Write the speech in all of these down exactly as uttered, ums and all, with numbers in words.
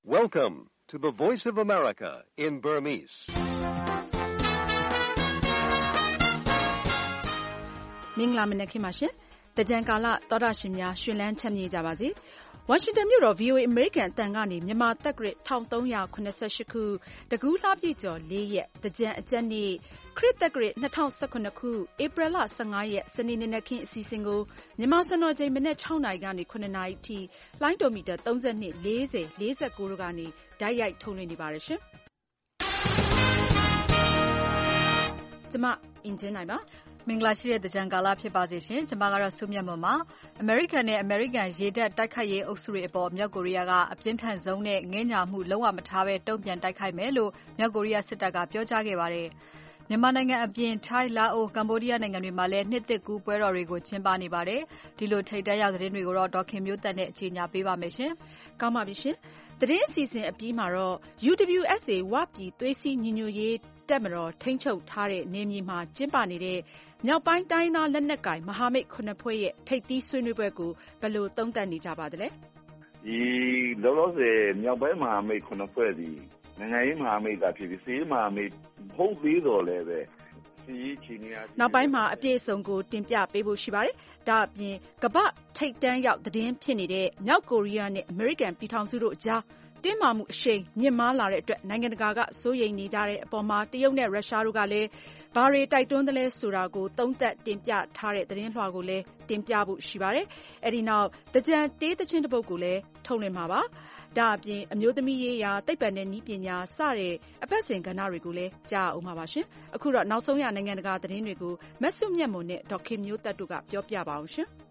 Welcome to the Voice of America in Burmese. မင်္ဂလာမနက်ခင်းပါရှင်။တကြံကာလသောတာရှင်များရှင်လန်းချမ်းမြေ့ကြပါစေ။ဝါရှင်တန်မြို့တော် ဗွီအိုအေ အမေရိကန်အသံကနေမြန်မာသက်ဂရစ်၁၃၇၈ခုတကူးလှပြည့်ကျော်၄ရက်တကြံအကျက်နေ့ခရစ်သက်ဂရစ်၂၀၁၇ခုဧပြီလ၁၅ရက်စနေနေ့နက်ခင်းအစီအစဉ်ကိုမြန်မာစံတော်ချိန်မနက်၆နာရီကနေ၇နာရီထိလိုင်းဒိုမီတာ၃၂ ၄၀ ၄၉တို့ကနေတိုက်ရိုက်ထုတ်လွှင့်နေပါတယ်ရှင်။ကျမအင်ဂျင်နိုင်ပါမင်္ဂလာရှိတဲ့တကြံကာလဖြစ်ပါစေရှင်။ကျွန်မကတော့စုမြတ်မွန်ပါ။ American နဲ့ American ရေတပ်တိုက်ခိုက်ရေးအုပ်စုတွေအပေါ်မြောက်ကိုရီးယားကအပြင်းထန်ဆုံးနဲ့ငဲ့ညာမှုလုံးဝမထားဘဲတုံ့ပြန်တိုက်ခိုက်မယ်လို့မြောက်ကိုရီးယားစစ်တပ်ကပြောကြားခဲ့ပါတယ်။မြန်မာနိုင်ငံအပြင်ထိုင်းလာအိုကမ္ဘောဒီးယားနိုင်ငံတွေမှာလည်းနှစ်သစ်ကူးပွဲတော်တွေကိုကျင်းပနေပါတယ်။ဒီလိုထိပ်တန်းရောက်သတင်းတွေကိုတော့ဒေါက်ခင်မျိုးသက်နဲ့အကြေညာပေးပါမယ်ရှင်။ကောင်းပါပြီရှင်။သတင်းအစီအစဉ်အပြီးမှာတော့ U W S A ဝပြည်သွေးစည်းညီညွတ်ရေးတပ်မတော်ထိန်းချုပ်ထားတဲ့နေမြေမှာကျင်းပနေတဲ့မြောက်ပိုင်းတိုင်းသားလက်နက်ကိုင်မဟာမိတ်ခုနှစ်ဖွဲ့ရဲ့ထိပ်သီးဆွေးနွေးပွဲကိုဘယ်လိုသုံးသပ်နေကြပါသလဲ။ဒီလောလောဆယ်မြောက်ပိုင်းမဟာမိတ်ခုနှစ်ဖွဲ့ဒီနိုင်ငံရေးမဟာမိတ်ကဖြစ်ပြီးစစ်ရေးမဟာမိတ်ဟုတ်သေးတော်လည်းပဲစစ်ရေးချီနေရနောက်ပိုင်းမှာအပြည့်အစုံကိုတင်ပြပေးဖို့ရှိပါတယ်။ဒါအပြင်ကမ္ဘာထိပ်တန်းရောက်သတင်းဖြစ်နေတဲ့မြောက်ကိုရီးယားနဲ့အမေရိကန်ပြည်ထောင်စုတို့အကြားတင်းမာမှုအရှိန်မြင့်မားလာတဲ့အတွက်နိုင်ငံတကာကစိုးရိမ်နေကြတဲ့အပေါ်မှာတရုတ်နဲ့ရုရှားတို့ကလည်းဘာတွေတိုက်တွန်းသလဲဆိုတာကိုသုံးသပ်တင်ပြထားတဲ့သတင်းလွှာကိုလည်းတင်ပြဖို့ရှိပါတယ်။အဲဒီနောက်တကြံတေးသချင်းတစ်ပုဒ်ကိုလည်းထုတ်လွှင့်မှာပါ။ဒါအပြင်အမျိုးသမီးရေးရာသိပ္ပံနဲ့နည်းပညာစတဲ့အပတ်စဉ်ကဏ္ဍတွေကိုလည်းကြားအောင်ပါပါရှင်။အခုတော့နောက်ဆုံးရနိုင်ငံတကာသတင်းတွေကိုမဆုမြတ်မွန်နဲ့ဒေါက်ခင်မျိုးသက်တို့ကပြောပြပါအောင်ရှင်။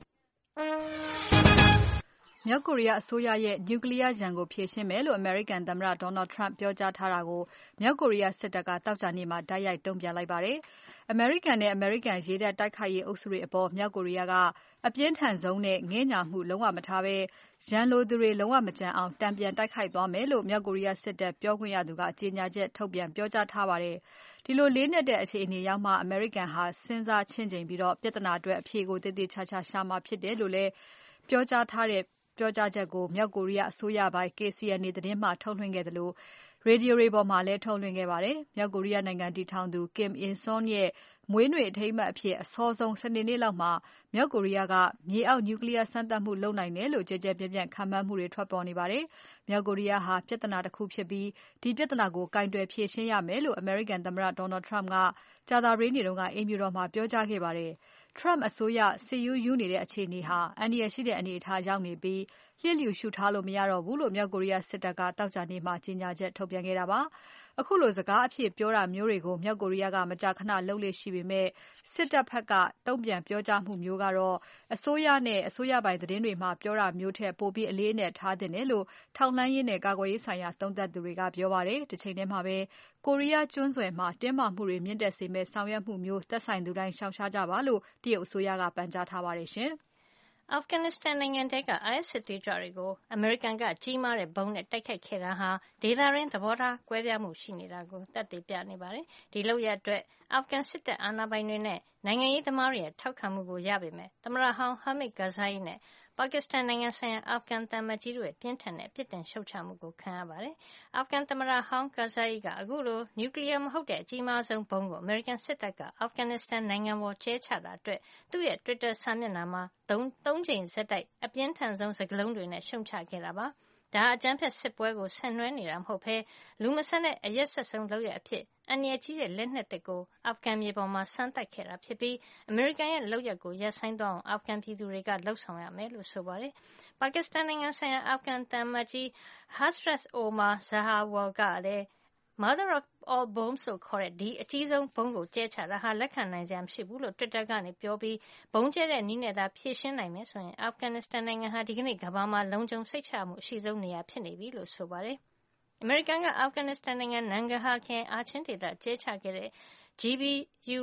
မြောက်ကိုရီးယားအစိုးရရဲ့နျူကလ িয়ার ရန်ကိုဖြေရှင်းမယ်လို့ American သမ္မတ Donald Trump ပြောကြားထားတာကိုမြောက်ကိုရီးယားစစ်တပ်ကသောကြာနေ့မှာတိုက်ရိုက်တုံ့ပြန်လိုက်ပါတယ်။ American နဲ့ American ရေတပ်တိုက်ခိုက်ရေးအုပ်စုတွေအပေါ်မြောက်ကိုရီးယားကအပြင်းထန်ဆုံးနဲ့ငဲ့ညာမှုလုံးဝမထားဘဲရန်လိုသူတွေလုံးဝမကြံအောင်တံပြန်တိုက်ခိုက်သွားမယ်လို့မြောက်ကိုရီးယားစစ်တပ်ပြောခွင့်ရသူကကြေညာချက်ထုတ်ပြန်ပြောကြားထားပါတယ်။ဒီလိုလေးနက်တဲ့အခြေအနေရောက်မှ American ဟာစဉ်းစားချင့်ချိန်ပြီးတော့ပြဿနာအတွက်အဖြေကိုတည်တည်ချာချာရှာမှာဖြစ်တယ်လို့လည်းပြောကြားထားတဲ့ပြောကြားချက်ကိုမြောက်ကိုရီးယားအစိုးရပိုင်း K C N A သတင်းမှထုတ်လွှင့်ခဲ့သလိုရေဒီယိုတွေပေါ်မှာလည်းထုတ်လွှင့်ခဲ့ပါတယ်။မြောက်ကိုရီးယားနိုင်ငံတည်ထောင်သူ Kim Il Sung ရဲ့မွေးနေ့အထိမ်းအမှတ်အဖြစ်အစောဆုံးစနေနေ့လောက်မှာမြောက်ကိုရီးယားကမြေအောက်နျူကလ িয়ার စမ်းသပ်မှုလုပ်နိုင်တယ်လို့ကြဲကြဲပြန့်ပြန့်ခန့်မှန်းမှုတွေထွက်ပေါ်နေပါတယ်။မြောက်ကိုရီးယားဟာပြဿနာတစ်ခုဖြစ်ပြီးဒီပြဿနာကိုကင်တွယ်ဖြေရှင်းရမယ်လို့ American သမ္မတ Donald Trump ကကြာသပတေးနေ့ကအိမ်ဖြူတော်မှာပြောကြားခဲ့ပါတယ်။ Trump အစိုးရစစ်ရေးယူနေတဲ့အခြေအနေဟာအန္တရာယ်ရှိတဲ့အနေအထားရောက်နေပြီးလျစ်လျူရှုထားလို့မရတော့ဘူးလို့မြောက်ကိုရီးယားစစ်တပ်ကသောကြာနေ့မှာကြေညာချက်ထုတ်ပြန်ခဲ့တာပါ။အခုလိုစကားအဖြစ်ပြောတာမျိုးတွေကိုမြောက်ကိုရီးယားကမကြာခဏလုပ်လေ့ရှိပေမဲ့စစ်တပ်ဘက်ကတုံ့ပြန်ပြောကြားမှုမျိုးကတော့အစိုးရနဲ့အစိုးရပိုင်သတင်းတွေမှာပြောတာမျိုးထက်ပိုပြီးအလေးအနက်ထားသင့်တယ်လို့ထောက်လှမ်းရေးနဲ့ကာကွယ်ရေးဆိုင်ရာသုံးသပ်သူတွေကပြောပါတယ်။တစ်ချိန်တည်းမှာပဲကိုရီးယားကျွန်းဆွယ်မှာတင်းမာမှုတွေမြင့်တက်စေမဲ့ဆောင်ရွက်မှုမျိုးသက်ဆိုင်သူတိုင်းရှောင်ရှားကြပါလို့တရုတ်အစိုးရကပန်ကြားထားပါတယ်ရှင်။အာဖဂန်နစ္စတန်နိုင်ငံထဲက အိုင်အက်စ် စစ်သွေးကြွတွေကိုအမေရိကန်ကကြီးမားတဲ့ဗုံးနဲ့တိုက်ခိုက်ခဲ့တာဟာဒေသတွင်းသဘောထားကွဲပြားမှုရှိနေတာကိုသက်သေပြနေပါတယ်။ဒီလုပ်ရပ်အတွက်အာဖဂန်စစ်တပ်အာဏာပိုင်တွေနဲ့နိုင်ငံရေးသမားတွေရဲ့ထောက်ခံမှုကိုရပေမဲ့သမ္မတဟောင်း Hamid Karzai နဲ့ပါကစ္စတန်နိုင်ငံဆိုင်ရာအာဖဂန်သံအမတ်ကြီးတို့ရဲ့ပြင်းထန်တဲ့ပြစ်တင်ရှုတ်ချမှုကိုခံရပါတယ်။အာဖဂန်သမ္မတဟောင်း Karzai ကအခုလိုနျူကလ িয়ার မဟုတ်တဲ့အကြီးမားဆုံးဘုံကိုအမေရိကန်စစ်တပ်ကအာဖဂန်နစ္စတန်နိုင်ငံပေါ်ကျဲချတာအတွက်သူ့ရဲ့ Twitter စာမျက်နှာမှာသုံးချိန်ဆက်တိုက်အပြင်းထန်ဆုံးစကားလုံးတွေနဲ့ရှုတ်ချခဲ့တာပါ။ဒါအကြမ်းဖက်စစ်ပွဲကိုဆင်နွှဲနေတာမဟုတ်ဘဲလူမဆန်တဲ့အရက်ဆက်ဆုံးလုပ်ရအဖြစ်အန္တရာယ်ကြီးတဲ့လက်နက်တစ်ကိုအာဖဂန်မြေပေါ်မှာစမ်းသပ်ခဲ့တာဖြစ်ပြီးအမေရိကန်ရဲ့လုပ်ရပ်ကိုရပ်ဆိုင်းသွားအောင်အာဖဂန်ပြည်သူတွေကလှုပ်ဆောင်ရမယ်လို့ဆိုပါတယ်။ပါကစ္စတန်နိုင်ငံဆိုင်ရာအာဖဂန်သံအမတ်ကြီး Hazrat Omar Zahawal ကလည်း Mother of all bombs လို့ခေါ်တဲ့ဒီအကြီးဆုံးဘုံကိုကျဲချတာဟာလက်ခံနိုင်စရာမရှိဘူးလို့ Twitter ကနေပြောပြီးဘုံကျဲတဲ့နည်းနဲ့သာဖြေရှင်းနိုင်မယ်ဆိုရင်အာဖဂန်နစ္စတန်နိုင်ငံဟာဒီကနေ့ကမ္ဘာမှာလုံခြုံစိတ်ချမှုအရှိဆုံးနေရာဖြစ်နေပြီလို့ဆိုပါတယ်။အမေရိကန်ကအာဖဂန်နစ္စတန်နိုင်ငံနန်ဂဟာခရိုင်အာချင်းဒေသကျဲချခဲ့တဲ့ G B U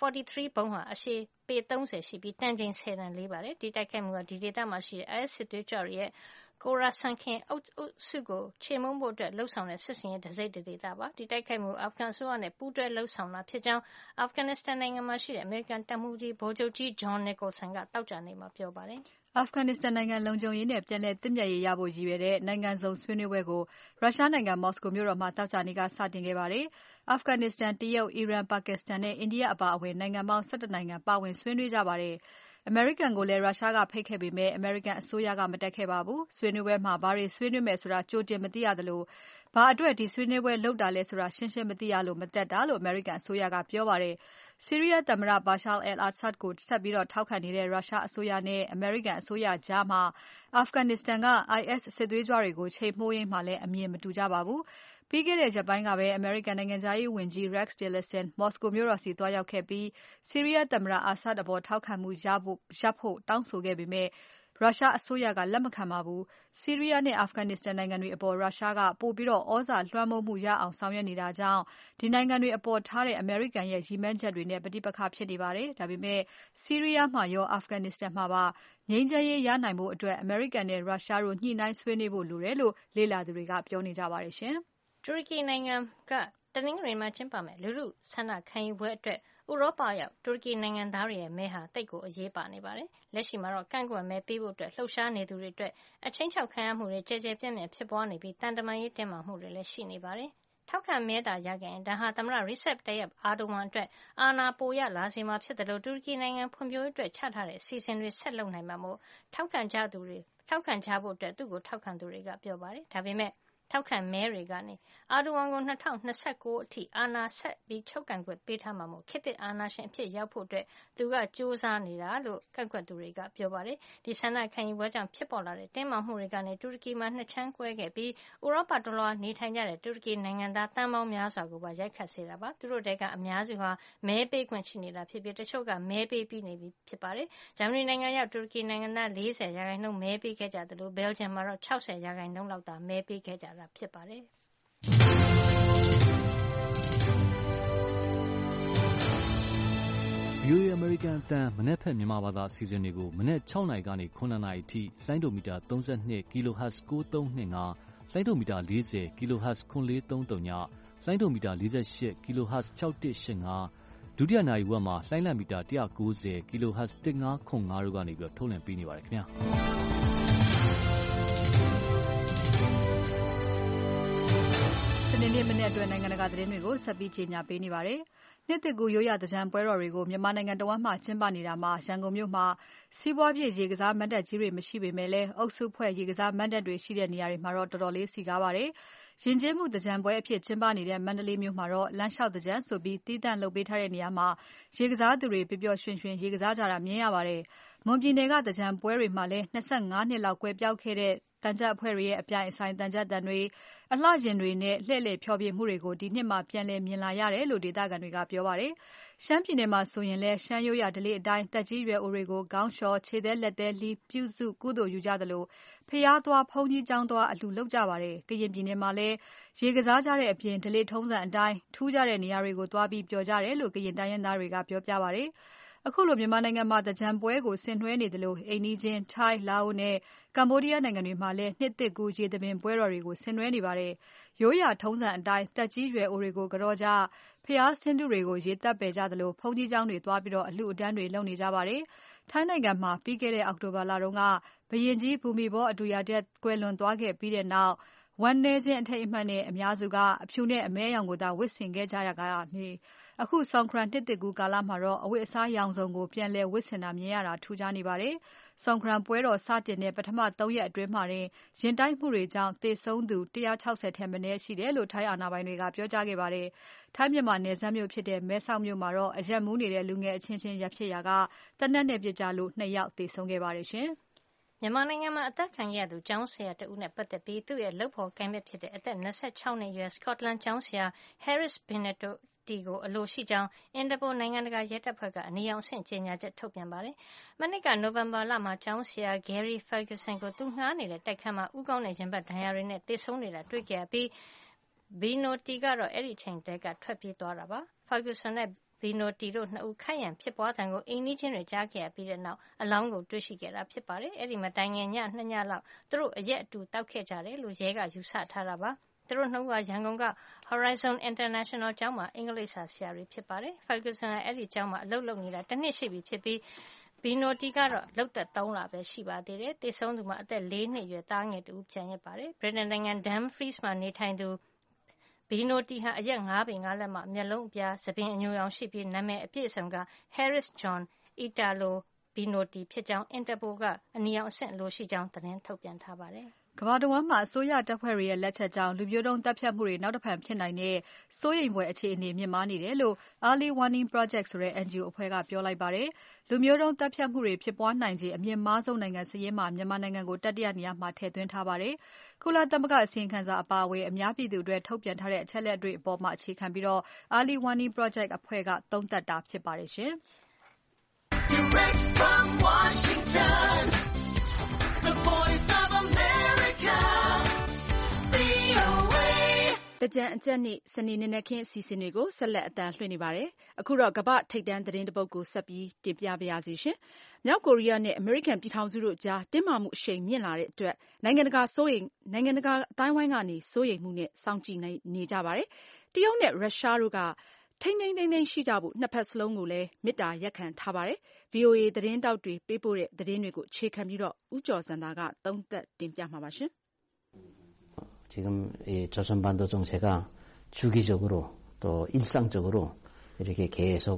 43 ဘုံဟာအရှည်ပေသုံးဆယ်ရှိပြီးတန်ချိန်ဆယ်တန်လေးပါတယ်။ဒီတိုက်ခိုက်မှုကဒီဒေသမှာရှိတဲ့ အိုင်အက်စ် စစ်သွေးကြွတွေရဲ့Khorasan ခရိုင်အုပ်စုကိုချေမှုန်းဖို့အတွက်လှုံ့ဆော်တဲ့စစ်ဆင်ရေးတစိတ်တဒေသပါ။ဒီတိုက်ခိုက်မှုအာဖဂန်အစိုးရနဲ့ပူးတွဲလှုံ့ဆော်တာဖြစ်ကြောင်းအာဖဂန်နစ္စတန်နိုင်ငံမှာရှိတဲ့အမေရိကန်တပ်မှူးကြီးဗိုလ်ချုပ်ကြီး John Nicholson ကသောကြာနေ့မှာပြောပါတယ်။ Afghanistan နိုင်ငံလုံခြုံရေးနဲ့ပြန်လည်သင့်မြတ်ရေးရဖို့ရည်ရွယ်တဲ့နိုင်ငံစုံဆွေးနွေးပွဲကိုရုရှားနိုင်ငံမော်စကိုမြို့တော်မှာသောကြာနေ့ကစတင်ခဲ့ပါတယ်။ Afghanistan, တရုတ်, အီရန်, ပါကစ္စတန်နဲ့ အိန္ဒိယအပါအဝင်နိုင်ငံပေါင်း ၁၁ နိုင်ငံပါဝင်ဆွေးနွေးကြပါတယ်။ အမေရိကန်ကိုလည်းရုရှားကဖိတ်ခဲ့ပေမဲ့ အမေရိကန်အစိုးရကမတက်ခဲ့ပါဘူး။ ဆွေးနွေးပွဲမှာဘာတွေဆွေးနွေးမယ်ဆိုတာ ကြိုတင်မသိရသလို ဘာအတွက်ဒီဆွေးနွေးပွဲလုပ်တာလဲဆိုတာ ရှင်းရှင်းမသိရလို့ မတက်တာလို့ အမေရိကန်အစိုးရကပြောပါတယ်။ ဆီးရီးယားသမ္မတ Bashar al-Assad ကိုဆက်ပြီးထောက်ခံနေတဲ့ရုရှားအစိုးရနဲ့ အမေရိကန်အစိုးရကြား Afghanistan က IS စစ်သွေးကြွတွေကို ချိန်မိုးရေးမှာလည်းအမြင်မတူကြပါဘူး။ ပြီးခဲ့တဲ့ရက်ပိုင်းကပဲ အမေရိကန်နိုင်ငံခြားရေးဝန်ကြီး Rex Tillerson မော်စကိုမြို့တော်ဆီသွားရောက်ခဲ့ပြီး ဆီးရီးယားသမ္မတ Assad အပေါ်ထောက်ခံမှုရဖို့တောင်းဆိုခဲ့ပေမဲ့ ရုရှားအစိုးရကလက်မခံပါဘူး။ ဆီးရီးယားနဲ့ Afghanistan နိုင်ငံတွေအပေါ်ရုရှားကပိုပြီးသြဇာလွှမ်းမိုးမှုရအောင်ဆောင်ရွက်နေတာကြောင့် ဒီနိုင်ငံတွေအပေါ်ထားတဲ့အမေရိကန်ရဲ့ရည်မှန်းချက်တွေနဲ့ ပဋိပက္ခဖြစ်နေပါတယ်။ ဒါပေမဲ့ ဆီးရီးယားမှာရော Afghanistan မှာပါ ငြိမ်းချမ်းရေးရနိုင်ဖို့အတွက် အမေရိကန်နဲ့ရုရှားတို့ညှိနှိုင်းဆွေးနွေးဖို့လိုတယ်လို့ လေ့လာသူတွေကပြောနေကြပါတယ်။တူရကီနိုင်ငံကတနင်္ဂနွေနေ့မှာကျင်းပမယ့်လူထုဆန္ဒခံယူပွဲအတွက်ဥရောပရောက်တူရကီနိုင်ငံသားတွေရဲ့မဲဟာသိပ်ကိုအရေးပါနေပါတယ်။လက်ရှိမှာတော့ကန့်ကွက်မဲပေးဖို့လှုပ်ရှားနေသူတွေအတွက်အခြိမ်းခြောက်ခံရမှုတွေကျယ်ကျယ်ပြန့်ပြန့်ဖြစ်ပွားနေပြီးသံတမန်ရေးတင်းမာမှုတွေလည်းရှိနေပါတယ်။ထောက်ခံမဲသာရခဲ့ရင်ဒါဟာသမ္မတ Recep Tayyip Erdogan အတွက်အာဏာပိုရလာစေမှာဖြစ်တယ်လို့တူရကီနိုင်ငံဖွံ့ဖြိုးရေးအတွက်ချထားတဲ့အစီအစဉ်တွေဆက်လုပ်နိုင်မှာမို့ထောက်ခံကြသူတွေထောက်ခံကြဖို့သူ့ကိုထောက်ခံသူတွေကပြောပါတယ်။ဒါပေမဲ့ထောက်ခံမဲတွေကနေအာဒိုဝမ်ကို၂၀၂၉အထိအာဏာဆက်ပြီးချုပ်ကိုင်ခွင့်ပေးထားမှာမို့ခေတ်သစ်အာဏာရှင်အဖြစ်ရောက်ဖို့သူကကြိုးစားနေတာလို့ကန့်ကွက်သူတွေကပြောပါတယ်။ဒီဆန္ဒခံယူပွဲကြောင့်ဖြစ်ပေါ်လာတဲ့တင်းမာမှုတွေကနေတူရကီမှာနှစ်ချမ်းကွဲခဲ့ပြီးဥရောပတလွှားနေထိုင်ကြတဲ့တူရကီနိုင်ငံသားသန်းပေါင်းများစွာကိုပါရိုက်ခတ်စေတာပါ။သူတို့ထဲကအများစုဟာမဲပေးခွင့်ရှိနေတာဖြစ်ပြီးတချို့ကမဲပေးပြီးနေပြီဖြစ်ပါတယ်။ဂျာမနီနိုင်ငံရောက်တူရကီနိုင်ငံသား၄၀ရာခိုင်နှုန်းမဲပေးခဲ့ကြသလိုဘယ်လ်ဂျီယံမှာတော့၆၀ရာခိုင်နှုန်းလောက်သာမဲပေးခဲ့ကြတာဖြစ်ပါတယ်။ဗွီအိုအေ American အသံမနက်ဖြန်မြန်မာဘာသာအစီအစဉ်တွေကိုမနက်၆နာရီကနေ၇နာရီအထိလိုင်းဒိုမီတာ၃၂ kilohertz ၉၃၂၅လိုင်းဒိုမီတာ၄၀ kilohertz ၇၄၃၃ညလိုင်းဒိုမီတာ၄၈ kilohertz ၆၁၈၅ဒုတိယနာရီဝက်မှာလိုင်းလံမီတာ၁၉၀ kilohertz ၁၅၇၅တို့ကနေပြီးထုတ်လွှင့်ပေးနေပါတယ်ခင်ဗျာစနေနေ့မနေ့အတွက်နိုင်ငံတကာသတင်းတွေကိုဆက်ပြီးကြီးညာပေးနေပါတယ်။နှစ်သစ်ကူးရိုးရာသင်္ကြန်ပွဲတော်တွေကိုမြန်မာနိုင်ငံတဝန်းမှာကျင်းပနေတာမှာရန်ကုန်မြို့မှာစီးပွားပြည့်ရေကစားမဏ္ဍပ်ကြီးတွေမရှိပေမဲ့လည်းအုပ်စုဖွဲ့ရေကစားမဏ္ဍပ်တွေရှိတဲ့နေရာတွေမှာတော့တော်တော်လေးစည်ကားပါတယ်။ယဉ်ကျေးမှုသင်္ကြန်ပွဲအဖြစ်ကျင်းပနေတဲ့မန္တလေးမြို့မှာတော့လမ်းလျှောက်သင်္ကြန်ဆိုပြီးသီးသန့်လုပ်ပေးထားတဲ့နေရာမှာရေကစားသူတွေပျော်ပျော်ရွှင်ရွှင်ရေကစားကြတာမြင်ရပါတယ်။မွန်ပြည်နယ်ကသင်္ကြန်ပွဲတွေမှာလည်း၂၅နှစ်လောက်ကွယ်ပျောက်ခဲ့တဲ့သံချပ်အဖွဲ့တွေရဲ့အပြိုင်အဆိုင်သံချပ်သံတွေအလှယဉ်တွေနဲ့လှည့်လည်ဖျော်ဖြေမှုတွေကိုဒီနှစ်မှာပြန်လည်မြင်လာရတယ်လို့ဒေသခံတွေကပြောပါတယ်။ရှမ်းပြည်နယ်မှာဆိုရင်လည်းရှမ်းရိုးရာဓလေ့အတိုင်းသက်ကြီးရွယ်အိုတွေကိုခေါင်းလျှော်ခြေသဲလက်သဲလှီးပြုစုကုသိုလ်ယူကြသလိုဖျားသွားဘုန်းကြီးကျောင်းသွားအလှူလုပ်ကြပါတယ်။ကရင်ပြည်နယ်မှာလည်းရေကစားကြတဲ့အပြင်ဓလေ့ထုံးစံအတိုင်းထူးခြားတဲ့နေရာတွေကိုသွားပြီးပျော်ကြတယ်လို့ကရင်တိုင်းရင်းသားတွေကပြောပြပါတယ်။အခုလိုမြန်မာနိုင်ငံမှာသင်္ကြန်ပွဲကိုဆင်နွှဲနေသလိုအိမ်နီးချင်းထိုင်းလာအိုနဲ့ကမ္ဘောဒီးယားနိုင်ငံတွေမှာလည်းနှစ်သစ်ကူးရေသဘင်ပွဲတော်တွေကိုဆင်နွှဲနေပါတယ်။ရိုးရာထုံးစံအတိုင်းသက်ကြီးရွယ်အိုတွေကိုကြောကြဖျားဆင်းတုတွေကိုရေသက်ပယ်ကြသလိုဘုန်းကြီးကျောင်းတွေသွားပြီးအလှူအတန်းတွေလုပ်နေကြပါတယ်။ထိုင်းနိုင်ငံမှာပြီးခဲ့တဲ့အောက်တိုဘာလတုန်းကဘုရင်ကြီးဘူမိဘောအဒူယာဒက်ကွယ်လွန်သွားခဲ့ပြီးနောက်ဝမ်းနည်းခြင်းအထိမ်းအမှတ်နဲ့အများစုကအဖြူနဲ့အမဲရောင်ကိုသာဝတ်ဆင်ခဲ့ကြရကနေအခု Songkran နှစ်သစ်ကူးကာလမှာတော့အဝတ်အစားရောင်စုံကိုပြန်လည်ဝတ်ဆင်တာမြင်ရတာထူးခြားနေပါတယ်။ Songkran ပွဲတော်စတင်တဲ့ပထမ၃ရက်အတွင်းမှာတင်ရင်တိုက်မှုတွေကြောင့်သေဆုံးသူ၁၆၀ထက်မနည်းရှိတယ်လို့ထိုင်းအာဏာပိုင်တွေကပြောကြားခဲ့ပါတယ်။ထိုင်းမြန်မာနယ်စပ်မြို့ဖြစ်တဲ့မဲဆောက်မြို့မှာတော့အရက်မူးနေတဲ့လူငယ်အချင်းချင်းရပ်ဖြစ်ရာကသေနတ်နဲ့ပစ်ကြလို့၂ယောက်သေဆုံးခဲ့ပါတယ်ရှင်။မြန်မာနိုင်ငံမှာအသက်ခံရသူကျောင်းဆရာတဦးနဲ့ပတ်သက်ပြီးသူ့ရဲ့လုပ်ဖော်ကိုင်ဘက်ဖြစ်တဲ့အသက်၂၆နှစ်အရွယ် Scotland ကျောင်းဆရာ Harris Beneteauတီကိုအလိုရှိကြောင်း Interpol နိုင်ငံတကာရဲတပ်ဖွဲ့ကအနီရောင်အဆင့်ကြေညာချက်ထုတ်ပြန်ပါတယ်။မနှစ်ကနိုဝင်ဘာလမှာကျောင်းဆရာ Gary Ferguson ကိုသူငှားနေတဲ့တိုက်ခန်းမှာဦးခေါင်းနဲ့ရင်ဘတ်ဒဏ်ရာတွေနဲ့သေဆုံးနေတာတွေ့ခဲ့ရပြီး Beneteau ကတော့အဲ့ဒီအချိန်တည်းကထွက်ပြေးသွားတာပါ။ Ferguson နဲ့ Beneteau တို့နှစ်ဦးခိုက်ရန်ဖြစ်ပွားသံကိုအိမ်နီးချင်းတွေကြားခဲ့ရပြီးတဲ့နောက်အလောင်းကိုတွေ့ရှိခဲ့တာဖြစ်ပါတယ်။အဲ့ဒီမတိုင်ခင်ည၂ညလောက်သူတို့အရက်အတူတောက်ခဲ့ကြတယ်လို့ရဲကယူဆထားတာပါ။သူတို့နှစ်ဦးကရန်ကုန်က Horizon International ကျောင်းမှာအင်္ဂလိပ်စာဆရာတွေဖြစ်ပါတယ်။ Ferguson ကအဲ့ဒီကျောင်းမှာအလုပ်လုပ်နေတာတနှစ်ရှိပြီဖြစ်ပြီးဘီနိုတီကတော့လုပ်သက်သုံးလပဲရှိပါသေးတယ်။သေဆုံးသူမှာအသက်လေးနှစ်အရွယ်သားငယ်တူကျန်ရစ်ပါတယ်။ဗြိတိန်နိုင်ငံ Dumfries မှာနေထိုင်သူဘီနိုတီဟာအရက်ငါးပေငါးလက်မှမျက်လုံးအပြား၊ဆံပင်အညိုရောင်ရှိပြီးနာမည်အပြည့်အစုံက Harris John Italoဘီနိုတီဖြစ်ကြောင်း Interpol ကအနီရောင်အဆင့်အလိုရှိကြောင်းသတင်းထုတ်ပြန်ထားပါတယ်ကမ္ဘာတဝန်းမှာအစိုးရတပ်ဖွဲ့တွေရဲ့လက်ချက်ကြောင့်လူမျိုးတုံးတပ်ဖြတ်မှုတွေနောက်တစ်ဖန်ဖြစ်နိုင်တဲ့စိုးရိမ်ဖွယ်အခြေအနေမြင့်မားနေတယ်လို့ Early Warning Project ဆိုတဲ့ N G O အဖွဲ့ကပြောလိုက်ပါတယ်။လူမျိုးတုံးတပ်ဖြတ်မှုတွေဖြစ်ပွားနိုင်ခြေအမြင့်မားဆုံးနိုင်ငံစာရင်းမှာမြန်မာနိုင်ငံကိုတတိယနေရာမှာထည့်သွင်းထားပါတယ်။ကုလသမဂ္ဂအစီရင်ခံစာအပါအဝင်အများပြည်သူတွေထုတ်ပြန်ထားတဲ့အချက်အလက်တွေအပေါ်မှာအခြေခံပြီးတော့ Early Warning Project အဖွဲ့ကသုံးသပ်တာဖြစ်ပါတယ်ရှင်။ Direct from Washington, the Voice of America, V O A တကြံအကျက်နေ့စနေနေ့နဲ့ခင်းအစီအစဉ်တွေကိုဆက်လက်အသံလွှင့်နေပါတယ်။အခုတော့ကမ္ဘာထိပ်တန်းသတင်းတပုတ်ကိုဆက်ပြီးတင်ပြပါရစေရှင်။မြောက်ကိုရီးယားနဲ့အမေရိကန်ပြည်ထောင်စုတို့ကြားတင်းမာမှုအရှိန်မြင့်လာတဲ့အတွက်နိုင်ငံတကာစိုးရိမ်နိုင်ငံတကာအတိုင်းဝိုင်းကနေစိုးရိမ်မှုနဲ့စောင့်ကြည့်နေကြပါတယ်။တရုတ်နဲ့ရုရှားတို့ကထိန်းထိန်းသိမ်းသိမ်းရှိကြဖို့နှစ်ဖက်စလုံးကိုလည်းမေတ္တာရပ်ခံထားပါတယ်။ V O A သတင်းတောက်တွေပေးပို့တဲ့သတင်းတွေကိုအခြေခံပြီးတော့ဦးကျော်စံသာကသုံးသပ်တင်ပြမှာပါရှင်။ 지금 이 조선반도 정세가 주기적으로 또 일상적으로 이렇게 계속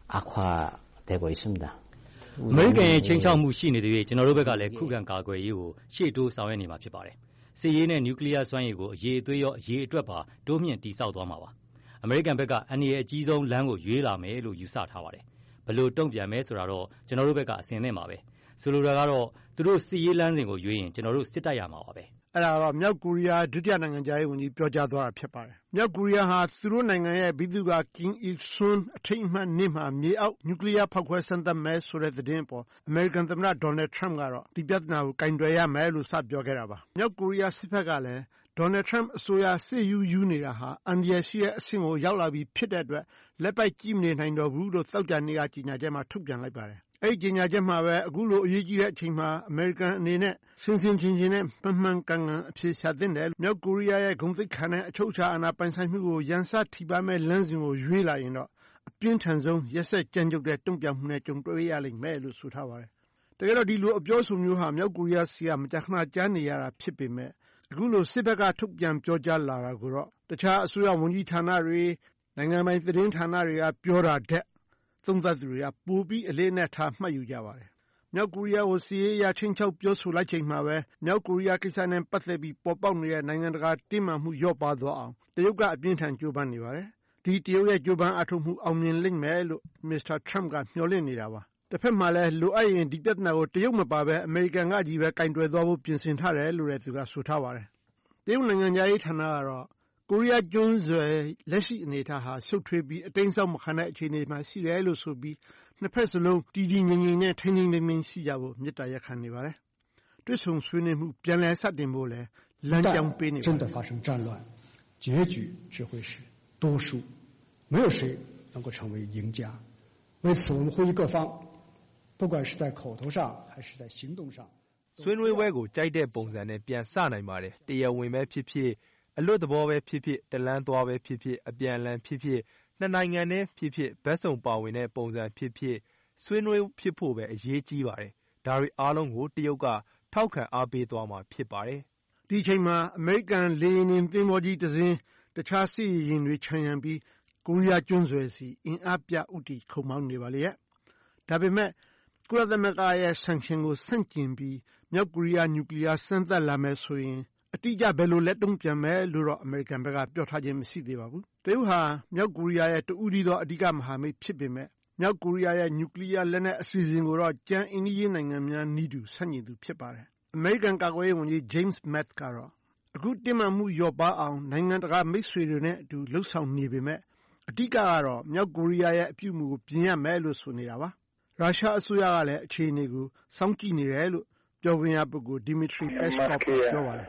악화되고 있습니다. အမေရိကန်ရဲ့ချိန်ချောက်မှုရှိနေတဲ့၍ကျွန်တော်တို့ဘက်ကလည်းခုခံကာကွယ်ရေးကိုရှေ့တိုးဆောင်ရွက်နေမှာဖြစ်ပါတယ်။စစ်ရေးနဲ့နျူကလ িয়ার စွမ်းရည်ကိုအရေးအသွေးရောအရေးအတွက်ပါတိုးမြင့်တည်ဆောက်သွားမှာပါ။အမေရိကန်ဘက်ကအန္တရာယ်အကြီးဆုံးလမ်းကိုရွေးလာမယ်လို့ယူဆထားပါတယ်။ဘယ်လိုတုံ့ပြန်မယ်ဆိုတာတော့ကျွန်တော်တို့ဘက်ကအဆင်သင့်ပါပဲ။ဆိုလိုတာကတော့သူတို့စစ်ရေးလမ်းစဉ်ကိုရွေးရင်ကျွန်တော်တို့စစ်တိုက်ရမှာပါပဲ။အဲ့ဒါတော့မြောက်ကိုရီးယားဒုတိယနိုင်ငံသားရေးဝန်ကြီးပြောကြားသွားတာဖြစ်ပါတယ်။မြောက်ကိုရီးယားဟာသူတို့နိုင်ငံရဲ့ဘိသုကာကင်အီဆွန်းအထိတ်အမှတ်နေ့မှာမြေအောက်နျူကလ িয়ার ဖောက်ခွဲစမ်းသပ်မယ်ဆိုတဲ့သတင်းပေါ်အမေရိကန်သမ္မတဒေါ်နယ်ထရမ့်ကတော့ဒီပြဿနာကိုကင်တွယ်ရမယ်လို့စပြောခဲ့တာပါ။မြောက်ကိုရီးယားစစ်ဘက်ကလည်းဒေါ်နယ်ထရမ့်အစိုးရစစ်ယူယူနေတာဟာအန်ဒီယာရှိရဲ့အဆင့်ကိုရောက်လာပြီးဖြစ်တဲ့အတွက်လက်ပိုက်ကြည့်မနေနိုင်တော့ဘူးလို့သောကြာနေ့ကကြေညာချက်မှာထုတ်ပြန်လိုက်ပါတယ်။အဲ့ဒီကြေညာချက်မှာပဲအခုလိုအရေးကြီးတဲ့အချိန်မှာအမေရိကန်အနေနဲ့စင်စင်ချင်းချင်းနဲ့မှန်မှန်ကန်ကန်အဖြေရှာသင့်တယ်။မြောက်ကိုရီးယားရဲ့ဂုဏ်သိက္ခာနဲ့အချုပ်အခြာအာဏာပိုင်ဆိုင်မှုကိုရန်စထိပါမဲ့လမ်းစဉ်ကိုရွေးလာရင်တော့အပြင်းထန်ဆုံးရက်စက်ကြမ်းကြုတ်တဲ့တုံ့ပြန်မှုနဲ့ကြုံတွေ့ရလိမ့်မယ်လို့ဆိုထားပါတယ်။တကယ်တော့ဒီလိုအပြောဆိုမျိုးဟာမြောက်ကိုရီးယားဆီကမကြာခဏကြားနေရတာဖြစ်ပေမဲ့အခုလိုစစ်ဘက်ကထုတ်ပြန်ပြောကြားလာတာကိုတော့တခြားအစိုးရဝန်ကြီးဌာနတွေနိုင်ငံပိုင်သတင်းဌာနတွေကပြောတာတဲ့သုံးသပ်သူတွေကပိုပြီးအလေးနဲ့ထားမှတ်ယူကြပါတယ်။မြောက်ကိုရီးယားကိုစီးရေးအရချင်းချောက်ပြောဆိုလိုက်ချိန်မှာပဲမြောက်ကိုရီးယားကိစ္စနဲ့ပတ်သက်ပြီးပေါ်ပေါက်နေတဲ့နိုင်ငံတကာတင်းမာမှုလျော့ပါသွားအောင်တရုတ်ကအပြင်းထန်ကြိုးပမ်းနေပါတယ်။ဒီတရုတ်ရဲ့ကြိုးပမ်းအထောက်မှုအောင်မြင်လိမ့်မယ်လို့မစ္စတာထရမ့်ကမျှော်လင့်နေတာပါ။တစ်ဖက်မှာလည်းလိုအပ်ရင်ဒီပြဿနာကိုတရုတ်မပါဘဲအမေရိကန်ကကြီးပဲကင်တွယ်သွားဖို့ပြင်ဆင်ထားတယ်လို့လည်းသူကဆိုထားပါတယ်။တရုတ်နိုင်ငံသားရေးဌာနကတော့ကိုရီးယားကျွန်းဆွယ်လက်ရှိအနေအထားဟာရှုပ်ထွေးပြီးအတိုင်းဆောက်မခံတဲ့အခြေအနေမှာရှိတယ်လို့ဆိုပြီးနှစ်ဖက်စလုံးတည်တည်ငြိမ်ငြိမ်နဲ့ထိန်းထိန်းသိမ်းသိမ်းရှိကြဖို့မေတ္တာရပ်ခံနေပါတယ်။တွေ့ဆုံဆွေးနွေးမှုပြန်လည်စတင်ဖို့လည်းလမ်းကြောင်းပေးနေပါတယ်။真的发生战乱，结局却会是多数，没有谁能够成为赢家。为此，我们呼吁各方，不管是在口头上还是在行动上， ဆွေးနွေးပွဲကိုကြိုက်တဲ့ပုံစံနဲ့ပြန်စနိုင်ပါတယ်။တရားဝင်ပဲဖြစ်ဖြစ်အလွတ်သဘောပဲဖြစ်ဖြစ်တလန်းသွားပဲဖြစ်ဖြစ်အပြန်အလှန်ဖြစ်ဖြစ်နှစ်နိုင်ငံနဲ့ဖြစ်ဖြစ်ဘက်စုံပါဝင်တဲ့ပုံစံဖြစ်ဖြစ်ဆွေးနွေးဖြစ်ဖို့ပဲအရေးကြီးပါတယ်။ဒါတွေအားလုံးကိုတရုတ်ကထောက်ခံအားပေးသွားမှာဖြစ်ပါတယ်။ဒီချိန်မှာအမေရိကန်လေယာဉ်တင်သင်္ဘောကြီးတစ်စင်းတခြားစစ်ရေယာဉ်တွေခြံရံပြီးကိုရီးယားကျွန်းဆွယ်စီအင်အားပြဥတီခုံမောင်းနေပါလေရဲ့။ဒါပေမဲ့ကုလသမဂ္ဂရဲ့ဆန်ရှင်ကိုဆန့်ကျင်ပြီးမြောက်ကိုရီးယားနျူကလ িয়ার စမ်းသပ်လာမယ်ဆိုရင်အတိအကျဘယ်လိုလက်တုံ့ပြန်မယ်လို့တော့အမေရိကန်ဘက်ကပြောထားခြင်းမရှိသေးပါဘူး။တရုတ်ဟာမြောက်ကိုရီးယားရဲ့တူဦးဒီသောအဓိကမဟာမိတ်ဖြစ်ပေမဲ့မြောက်ကိုရီးယားရဲ့နျူကလ িয়ার လက်နက်အစီအစဉ်ကိုတော့ကြံအိန္ဒိယနိုင်ငံများနီးတူဆန့်ကျင်သူဖြစ်ပါတယ်။အမေရိကန်ကာကွယ်ရေးဝန်ကြီး James Mattis ကတော့အခုတင်းမာမှုလျော့ပါအောင်နိုင်ငံတကာမိတ်ဆွေတွေနဲ့အတူလှုပ်ဆောင်နေပေမဲ့အဓိကကတော့မြောက်ကိုရီးယားရဲ့အပြုအမူကိုပြင်ရမယ်လို့ဆိုနေတာပါ။ရုရှားအစိုးရကလည်းအခြေအနေကိုစောင့်ကြည့်နေတယ်လို့ပြောခွင့်ရပုဂ္ဂိုလ် Dmitry Peskov ပြောပါတယ်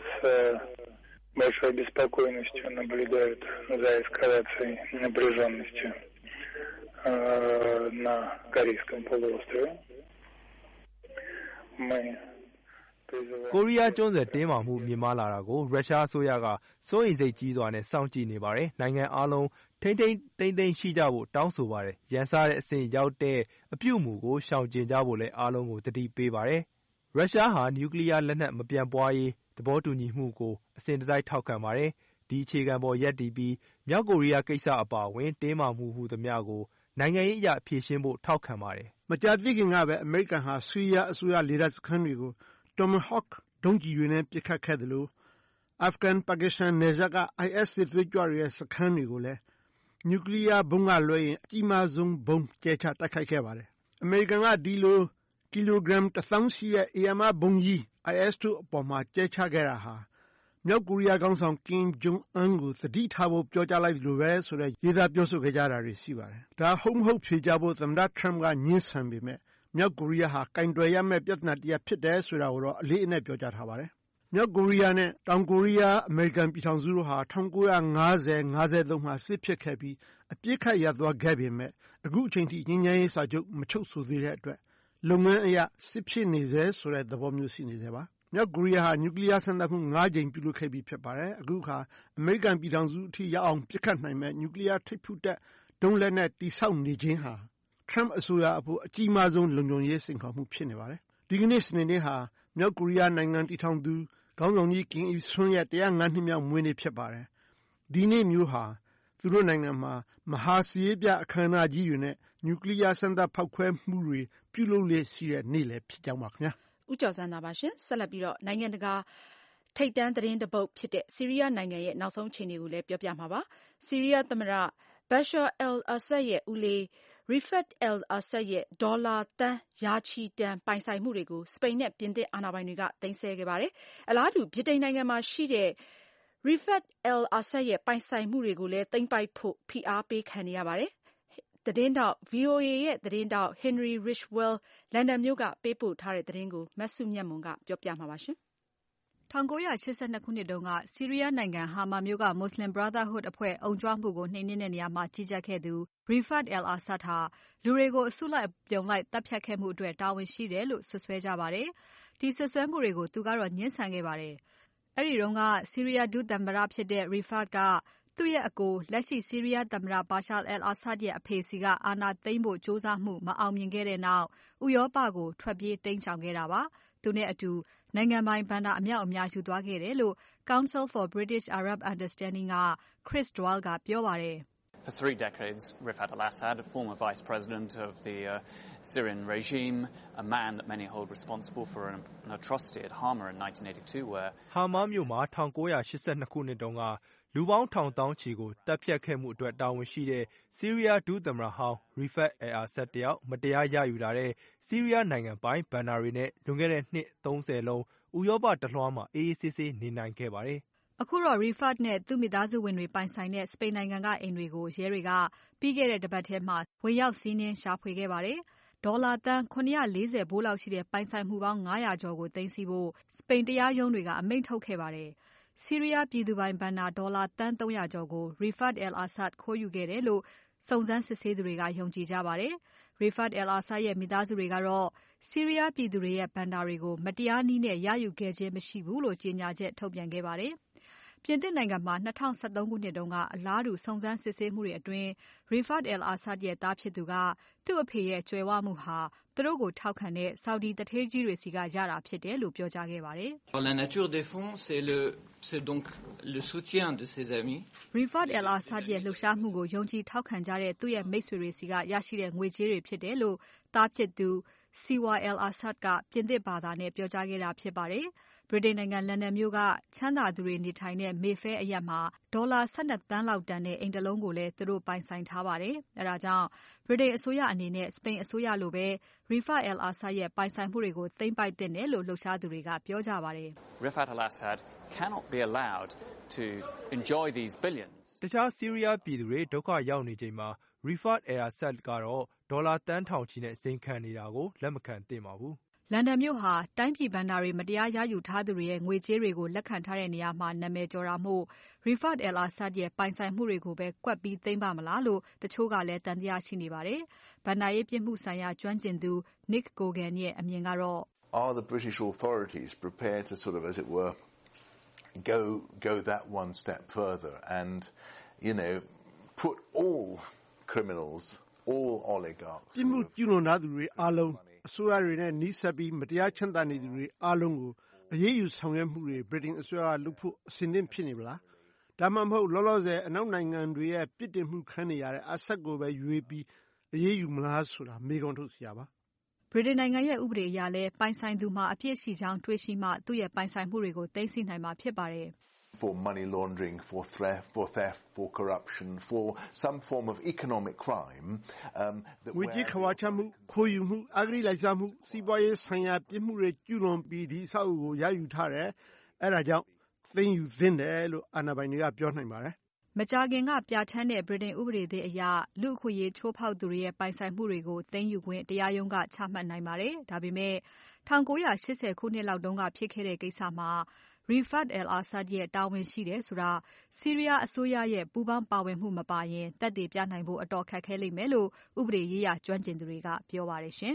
с большой беспокойностью наблюдают за эскалацией напряженности на Корейском полуострове. Мы ကိုရီးယားကျွန်းဆွယ်တင်းမာမှုမြင့်မားလာတာကိုရုရှားအစိုးရကစိုးရိမ်စိတ်ကြီးစွာနဲ့စောင့်ကြည့်နေပါတယ်။နိုင်ငံအားလုံးထိန်းထိန်းသိမ်းသိမ်းရှိကြဖို့တောင်းဆိုပါတယ်။ရန်စတဲ့အဆင့်ရောက်တဲ့အပြုအမူကိုရှောင်ကျဉ်ကြဖို့လည်းအားလုံးကိုသတိပေးပါတယ်။ရုရှားဟာနျူကလီးယားလက်နက်မပြန့်ပွားရေးသဘောတူညီမှုကိုအစဉ်တစိုက်ထောက်ခံပါတယ်။ဒီအခြေခံပေါ်ရပ်တည်ပြီးမြောက်ကိုရီးယားကိစ္စအပါအဝင်တင်းမာမှုဟူသမျှကိုနိုင်ငံရေးအရဖြေရှင်းဖို့ထောက်ခံပါတယ်။မကြာသေးခင်ကပဲအမေရိကန်ဟာဆီးရီးယားအစိုးရလေတပ်စခန်းတွေကို Tomahawk ဒုံးကျည်တွေနဲ့ပစ်ခတ်ခဲ့သလိုအာဖဂန်-ပါကစ္စတန်နယ်စပ်က အိုင်အက်စ် စစ်သွေးကြွတွေရဲ့စခန်းတွေကိုလည်းနျူကလီးယားဗုံးကလွဲရင်အကြီးမားဆုံးဗုံးကြဲချတိုက်ခိုက်ခဲ့ပါတယ်။အမေရိကန်ကဒီလိုကီလိုဂရမ်တစ်သောင်းရှိတဲ့ဧရာမဗုံးကြီး အိုင်အက်စ်တို့အပေါ်မှာကြဲချခဲ့တာဟာမြောက်ကိုရီးယားခေါင်းဆောင်ကင်ဂျုံအန်းကိုသတိထားဖို့ပြောကြားလိုက်သလိုပဲဆိုတဲ့ရေးသားပြောဆိုခဲ့ကြတာတွေရှိပါတယ်။ဒါဟုတ်မဟုတ်ဖြေကြဖို့သမ္မတထရမ့်ကငြင်းဆန်ပေမဲ့မြောက်ကိုရီးယားဟာကင်တွယ်ရမယ့်ပြဿနာတစ်ရပ်ဖြစ်တယ်ဆိုတာကိုတော့အလေးအနက်ပြောကြားထားပါတယ်။မြောက်ကိုရီးယားနဲ့တောင်ကိုရီးယားအမေရိကန်ပြည်ထောင်စုတို့ဟာ၁၉၅၀-၅၃မှာစစ်ဖြစ်ခဲ့ပြီးအပြစ်ခတ်ရပ်သွားခဲ့ပေမဲ့အခုအချိန်ထိငြိမ်းချမ်းရေးစာချုပ်မချုပ်ဆိုသေးတဲ့အတွက်လုပ်ငန်းအရစစ်ဖြစ်နေစေဆိုတဲ့သဘောမျိုးရှိနေစေပါ။မြောက်ကိုရီးယားဟာနျူကလီးယားစမ်းသပ်မှု၅ကြိမ်ပြုလုပ်ခဲ့ပြီးဖြစ်ပါတယ်။အခုအခါအမေရိကန်ပြည်ထောင်စုအထိရောက်အောင်ပစ်ခတ်နိုင်မဲ့နျူကလီးယားထိပ်ဖူးတပ်ဒုံးလက်နက်တည်ဆောက်နေခြင်းဟာထရမ့်အစိုးရအဖို့အကြီးမားဆုံးလုံခြုံရေးစိန်ခေါ်မှုဖြစ်နေပါတယ်။ဒီကနေ့စနေနေ့ဟာမြောက်ကိုရီးယားနိုင်ငံတည်ထောင်သူခေါင်းဆောင်ကြီးကင်အီဆွန်းရဲ့၁၀၅နှစ်မြောက်မွေးနေ့ဖြစ်ပါတယ်။ဒီနေ့မျိုးဟာသူတို့နိုင်ငံမှာမဟာစစ်ရေးပြအခမ်းအနားကြီးတွေနဲ့နျူကလီးယားစမ်းသပ်ဖောက်ခွဲမှုတွေပြုလုပ်လေ့ရှိတဲ့နေ့လည်းဖြစ်ကြောင်းပါခင်ဗျာ။ဦးကျော်စန်းသာပါရှင်။ဆက်လက်ပြီးတော့နိုင်ငံတကာထိပ်တန်းသတင်းတစ်ပုဒ်ဖြစ်တဲ့ဆီးရီးယားနိုင်ငံရဲ့နောက်ဆုံးအခြေအနေကိုလည်းပြောပြမှာပါ။ဆီးရီးယားသမ္မတ Bashar al-Assad ရဲ့ဦးလေးRifat al-Assad ရဲ့ဒေါ်လာသန်းရာချီတန်ပိုင်ဆိုင်မှုတွေကိုစပိန်နဲ့ပြင်သစ်အာဏာပိုင်တွေကသိမ်းဆည်းခဲ့ပါတယ်။အလားတူဗြိတိန်နိုင်ငံမှာရှိတဲ့ Rifat al-Assad ရဲ့ပိုင်ဆိုင်မှုတွေကိုလည်းသိမ်းပိုက်ဖို့ဖိအားပေးခံနေရပါတယ်။သတင်းထောက် ဗွီအိုအေ ရဲ့သတင်းထောက် Henry Ridgwell လန်ဒန်မြို့ကပေးပို့ထားတဲ့သတင်းကိုမစုမြတ်မွန်ကပြောပြမှာပါရှင်။၁၉၈၂ခုနှစ်တုန်းကဆီးရီးယားနိုင်ငံဟာမာမြို့က Muslim Brotherhood အဖွဲ့အုံကြွမှုကိုနှိမ်နင်းတဲ့နေရာမှာကြီးကြပ်ခဲ့သူ Rifat al-Assad ဟာလူတွေကိုအစုလိုက်အပြုံလိုက်တပ်ဖြတ်ခဲ့မှုအတွက်တာဝန်ရှိတယ်လို့စွပ်စွဲကြပါတယ်။ဒီစွပ်စွဲမှုတွေကိုသူကတော့ငြင်းဆန်ခဲ့ပါတယ်။အဲဒီတုန်းကဆီးရီးယားဒုသမ္မတဖြစ်တဲ့ Rifat ကသူ့ရဲ့အကိုလက်ရှိဆီးရီးယားသမ္မတ Bashar al-Assad ရဲ့အဖေစီကအာဏာသိမ်းဖို့ကြိုးစားမှုမအောင်မြင်ခဲ့တဲ့နောက်ဥရောပကိုထွက်ပြေးတိမ်းရှောင်ခဲ့တာပါ။သူနဲ့အတူနိုင်ငံပိုင်ဘဏ္ဍာအမြောက်အများယူသွားခဲ့တယ်လို့ Council for British Arab Understanding က Chris Doyle ကပြောပါတယ်။ For three decades, Rifat al-Assad, a former vice president of the uh, Syrian regime, a man that many hold responsible for an, an atrocity at Hama in nineteen eighty-two, where Hama မြို့မှာ၁၉၈၂ခုနှစ်တုန်းကလူပေါင်းထောင်သောင်းချီကိုတပ်ဖြတ်ခဲ့မှုအတွက်တာဝန်ရှိတဲ့ဆီးရီးယားဒုသမ္မတဟောင်း Rifat al-Assad တယောက်မတရားရယူလာတဲ့ဆီးရီးယားနိုင်ငံပိုင်ဘဏ္ဍာတွေနဲ့လွန်ခဲ့တဲ့နှစ်သုံးဆယ်လုံးဥရောပတလွှားမှာအေးအေးဆေးဆေးနေနိုင်ခဲ့ပါတယ်။အခုတော့ Rifat နဲ့သူ့မိသားစုဝင်တွေပိုင်ဆိုင်တဲ့စပိန်နိုင်ငံကအိမ်တွေကိုရဲတွေကပြီးခဲ့တဲ့တပတ်ထဲမှာဝင်ရောက်စီးနင်းရှာဖွေခဲ့ပါတယ်။ဒေါ်လာသန်း၇၄၀ဘိုးလောက်ရှိတဲ့ပိုင်ဆိုင်မှုပေါင်း၅၀၀ကျော်ကိုသိမ်းဆည်းဖို့စပိန်တရားရုံးတွေကအမိန့်ထုတ်ခဲ့ပါတယ်။ဆီးရီးယားပြည်သူပိုင်ဘဏ္ဍာဒေါ်လာသန်း၃၀၀ကျော်ကို Rifat al-Assad ခိုးယူခဲ့တယ်လို့စုံစမ်းစစ်ဆေးသူတွေကယုံကြည်ကြပါတယ်။ Rifat al-Assad ရဲ့မိသားစုတွေကတော့ဆီးရီးယားပြည်သူတွေရဲ့ဘဏ္ဍာတွေကိုမတရားနည်းနဲ့ရယူခဲ့ခြင်းမရှိဘူးလို့ကြေညာချက်ထုတ်ပြန်ခဲ့ပါတယ်။ပြင်သစ်နိုင်ငံမှာ၂၀၁၃ခုနှစ်တုန်းကအလားတူစုံစမ်းစစ်ဆေးမှုတွေအတွင်း Rifat al-Assad ရဲ့သားဖြစ်သူကသူ့အဖေရဲ့ကြွယ်ဝမှုဟာသူတို့ကိုထောက်ခံတဲ့ Saudi သူဌေးကြီးတွေဆီကရတာဖြစ်တယ်လို့ပြောကြားခဲ့ပါတယ်။ La nature des fonds c'est le c'est donc le soutien de ses amis. Rifat al-Assad ရဲ့လှုပ်ရှားမှုကိုယုံကြည်ထောက်ခံကြတဲ့သူ့ရဲ့မိတ်ဆွေတွေဆီကရရှိတဲ့ငွေကြေးတွေဖြစ်တယ်လို့သားဖြစ်သူ Siwa al-Assad ကပြင်သစ်ဘာသာနဲ့ပြောကြားခဲ့တာဖြစ်ပါတယ်။ဗြိတိန်နိုင်ငံလန်ဒန်မြို့ကချမ်းသာသူတွေနေထိုင်တဲ့ Mayfair အရပ်မှာဒေါ်လာ၁၂သန်းလောက်တန်တဲ့အိမ်တစ်လုံးကိုလည်းသူတို့ပိုင်ဆိုင်ထားပါတယ်။အဲဒါကြောင့်ဗြိတိန်အစိုးရအနေနဲ့စပိန်အစိုးရလိုပဲ Rifat al-Assad ရဲ့ပိုင်ဆိုင်မှုတွေကိုသိမ်းပိုက်သင့်တယ်လို့လှုပ်ရှားသူတွေကပြောကြပါတယ်။ Rifat al-Assad cannot be allowed to enjoy these billions. တခြားဆီးရီးယားပြည်သူတွေဒုက္ခရောက်နေချိန်မှာ Rifat al-Assad ကတော့ဒေါ်လာသန်းထောင်ချီနဲ့စိန်ခံနေတာကိုလက်မခံသင့်ပါဘူး။လန်ဒန်မြို့ဟာတိုင်းပြည်ဘဏ္ဍာတွေမတရားရယူထားသူတွေရဲ့ငွေကြေးတွေကိုလက်ခံထားတဲ့နေရာမှာနာမည်ကျော်တာမို့ Rifat al-Assad ရဲ့ပိုင်ဆိုင်မှုတွေကိုပဲကွက်ပြီးသိမ်းပါမလားလို့တချို့ကလည်းတန်တရားရှိနေပါတယ်။ဘဏ္ဍာရေးပြစ်မှုဆိုင်ရာကျွမ်းကျင်သူ Nick Gogan ရဲ့အမြင်ကတော့ are the British authorities prepared to sort of, as it were, go go that one step further and, you know, put all criminals, all oligarchs. ပြစ်မှုကျူးလွန်ထားသူတွေအားလုံးအစိုးရတွေနဲ့နှိစပ်ပြီးမတရားချမ်းသာနေသူတွေအားလုံးကိုအရေးယူဆောင်ရွက်မှုတွေဗြိတိန်အစိုးရလုပ်ဖို့အစဉ်သင့်ဖြစ်နေပလားဒါမှမဟုတ်လောလောဆယ်အနောက်နိုင်ငံတွေရဲ့ပြစ်တင်မှုခံနေရတဲ့အဆက်ကိုပဲရွေးပြီးအရေးယူမလားဆိုတာမေးခွန်းထုတ်စရာပါဗြိတိန်နိုင်ငံရဲ့ဥပဒေအရလည်းပိုင်ဆိုင်သူမှာအပြစ်ရှိကြောင်းတွေ့ရှိမှသူ့ရဲ့ပိုင်ဆိုင်မှုတွေကိုသိမ်းဆည်းနိုင်မှာဖြစ်ပါတယ် for money laundering, for theft, for theft, for corruption, for some form of economic crime. Um, ငွေကြေးခဝါချမှုခိုးယူမှုအဂတိလိုက်စားမှုစီးပွားရေးဆိုင်ရာပြစ်မှုတွေကျူးလွန်ပြီးဒီအဆောက်အဦကိုရယူထားတယ်အဲ့ဒါကြောင့်သိမ်းယူသင့်တယ်လို့အာဏာပိုင်တွေကပြောနိုင်ပါတယ်မကြာခင်ကပြဋ္ဌာန်းတဲ့ဗြိတိန်ဥပဒေသစ်အရလူ့အခွင့်အရေးချိုးဖောက်သူတွေရဲ့ပိုင်ဆိုင်မှုတွေကိုသိမ်းယူခွင့်တရားရုံးကချမှတ်နိုင်ပါတယ်ဒါပေမဲ့၁၉၈၀ခုနှစ်လောက်တုန်းကဖြစ်ခဲ့တဲ့ကိစ္စမှာRifat al-Assad ရဲ့တာဝန်ရှိတယ်ဆိုတာဆီးရီးယားအစိုးရရဲ့ပူးပေါင်းပါဝင်မှုမပါရင်သက်သေပြနိုင်ဖို့အတော်ခက်ခဲလိမ့်မယ်လို့ဥပဒေရေးရာကျွမ်းကျင်သူတွေကပြောပါတယ်ရှင်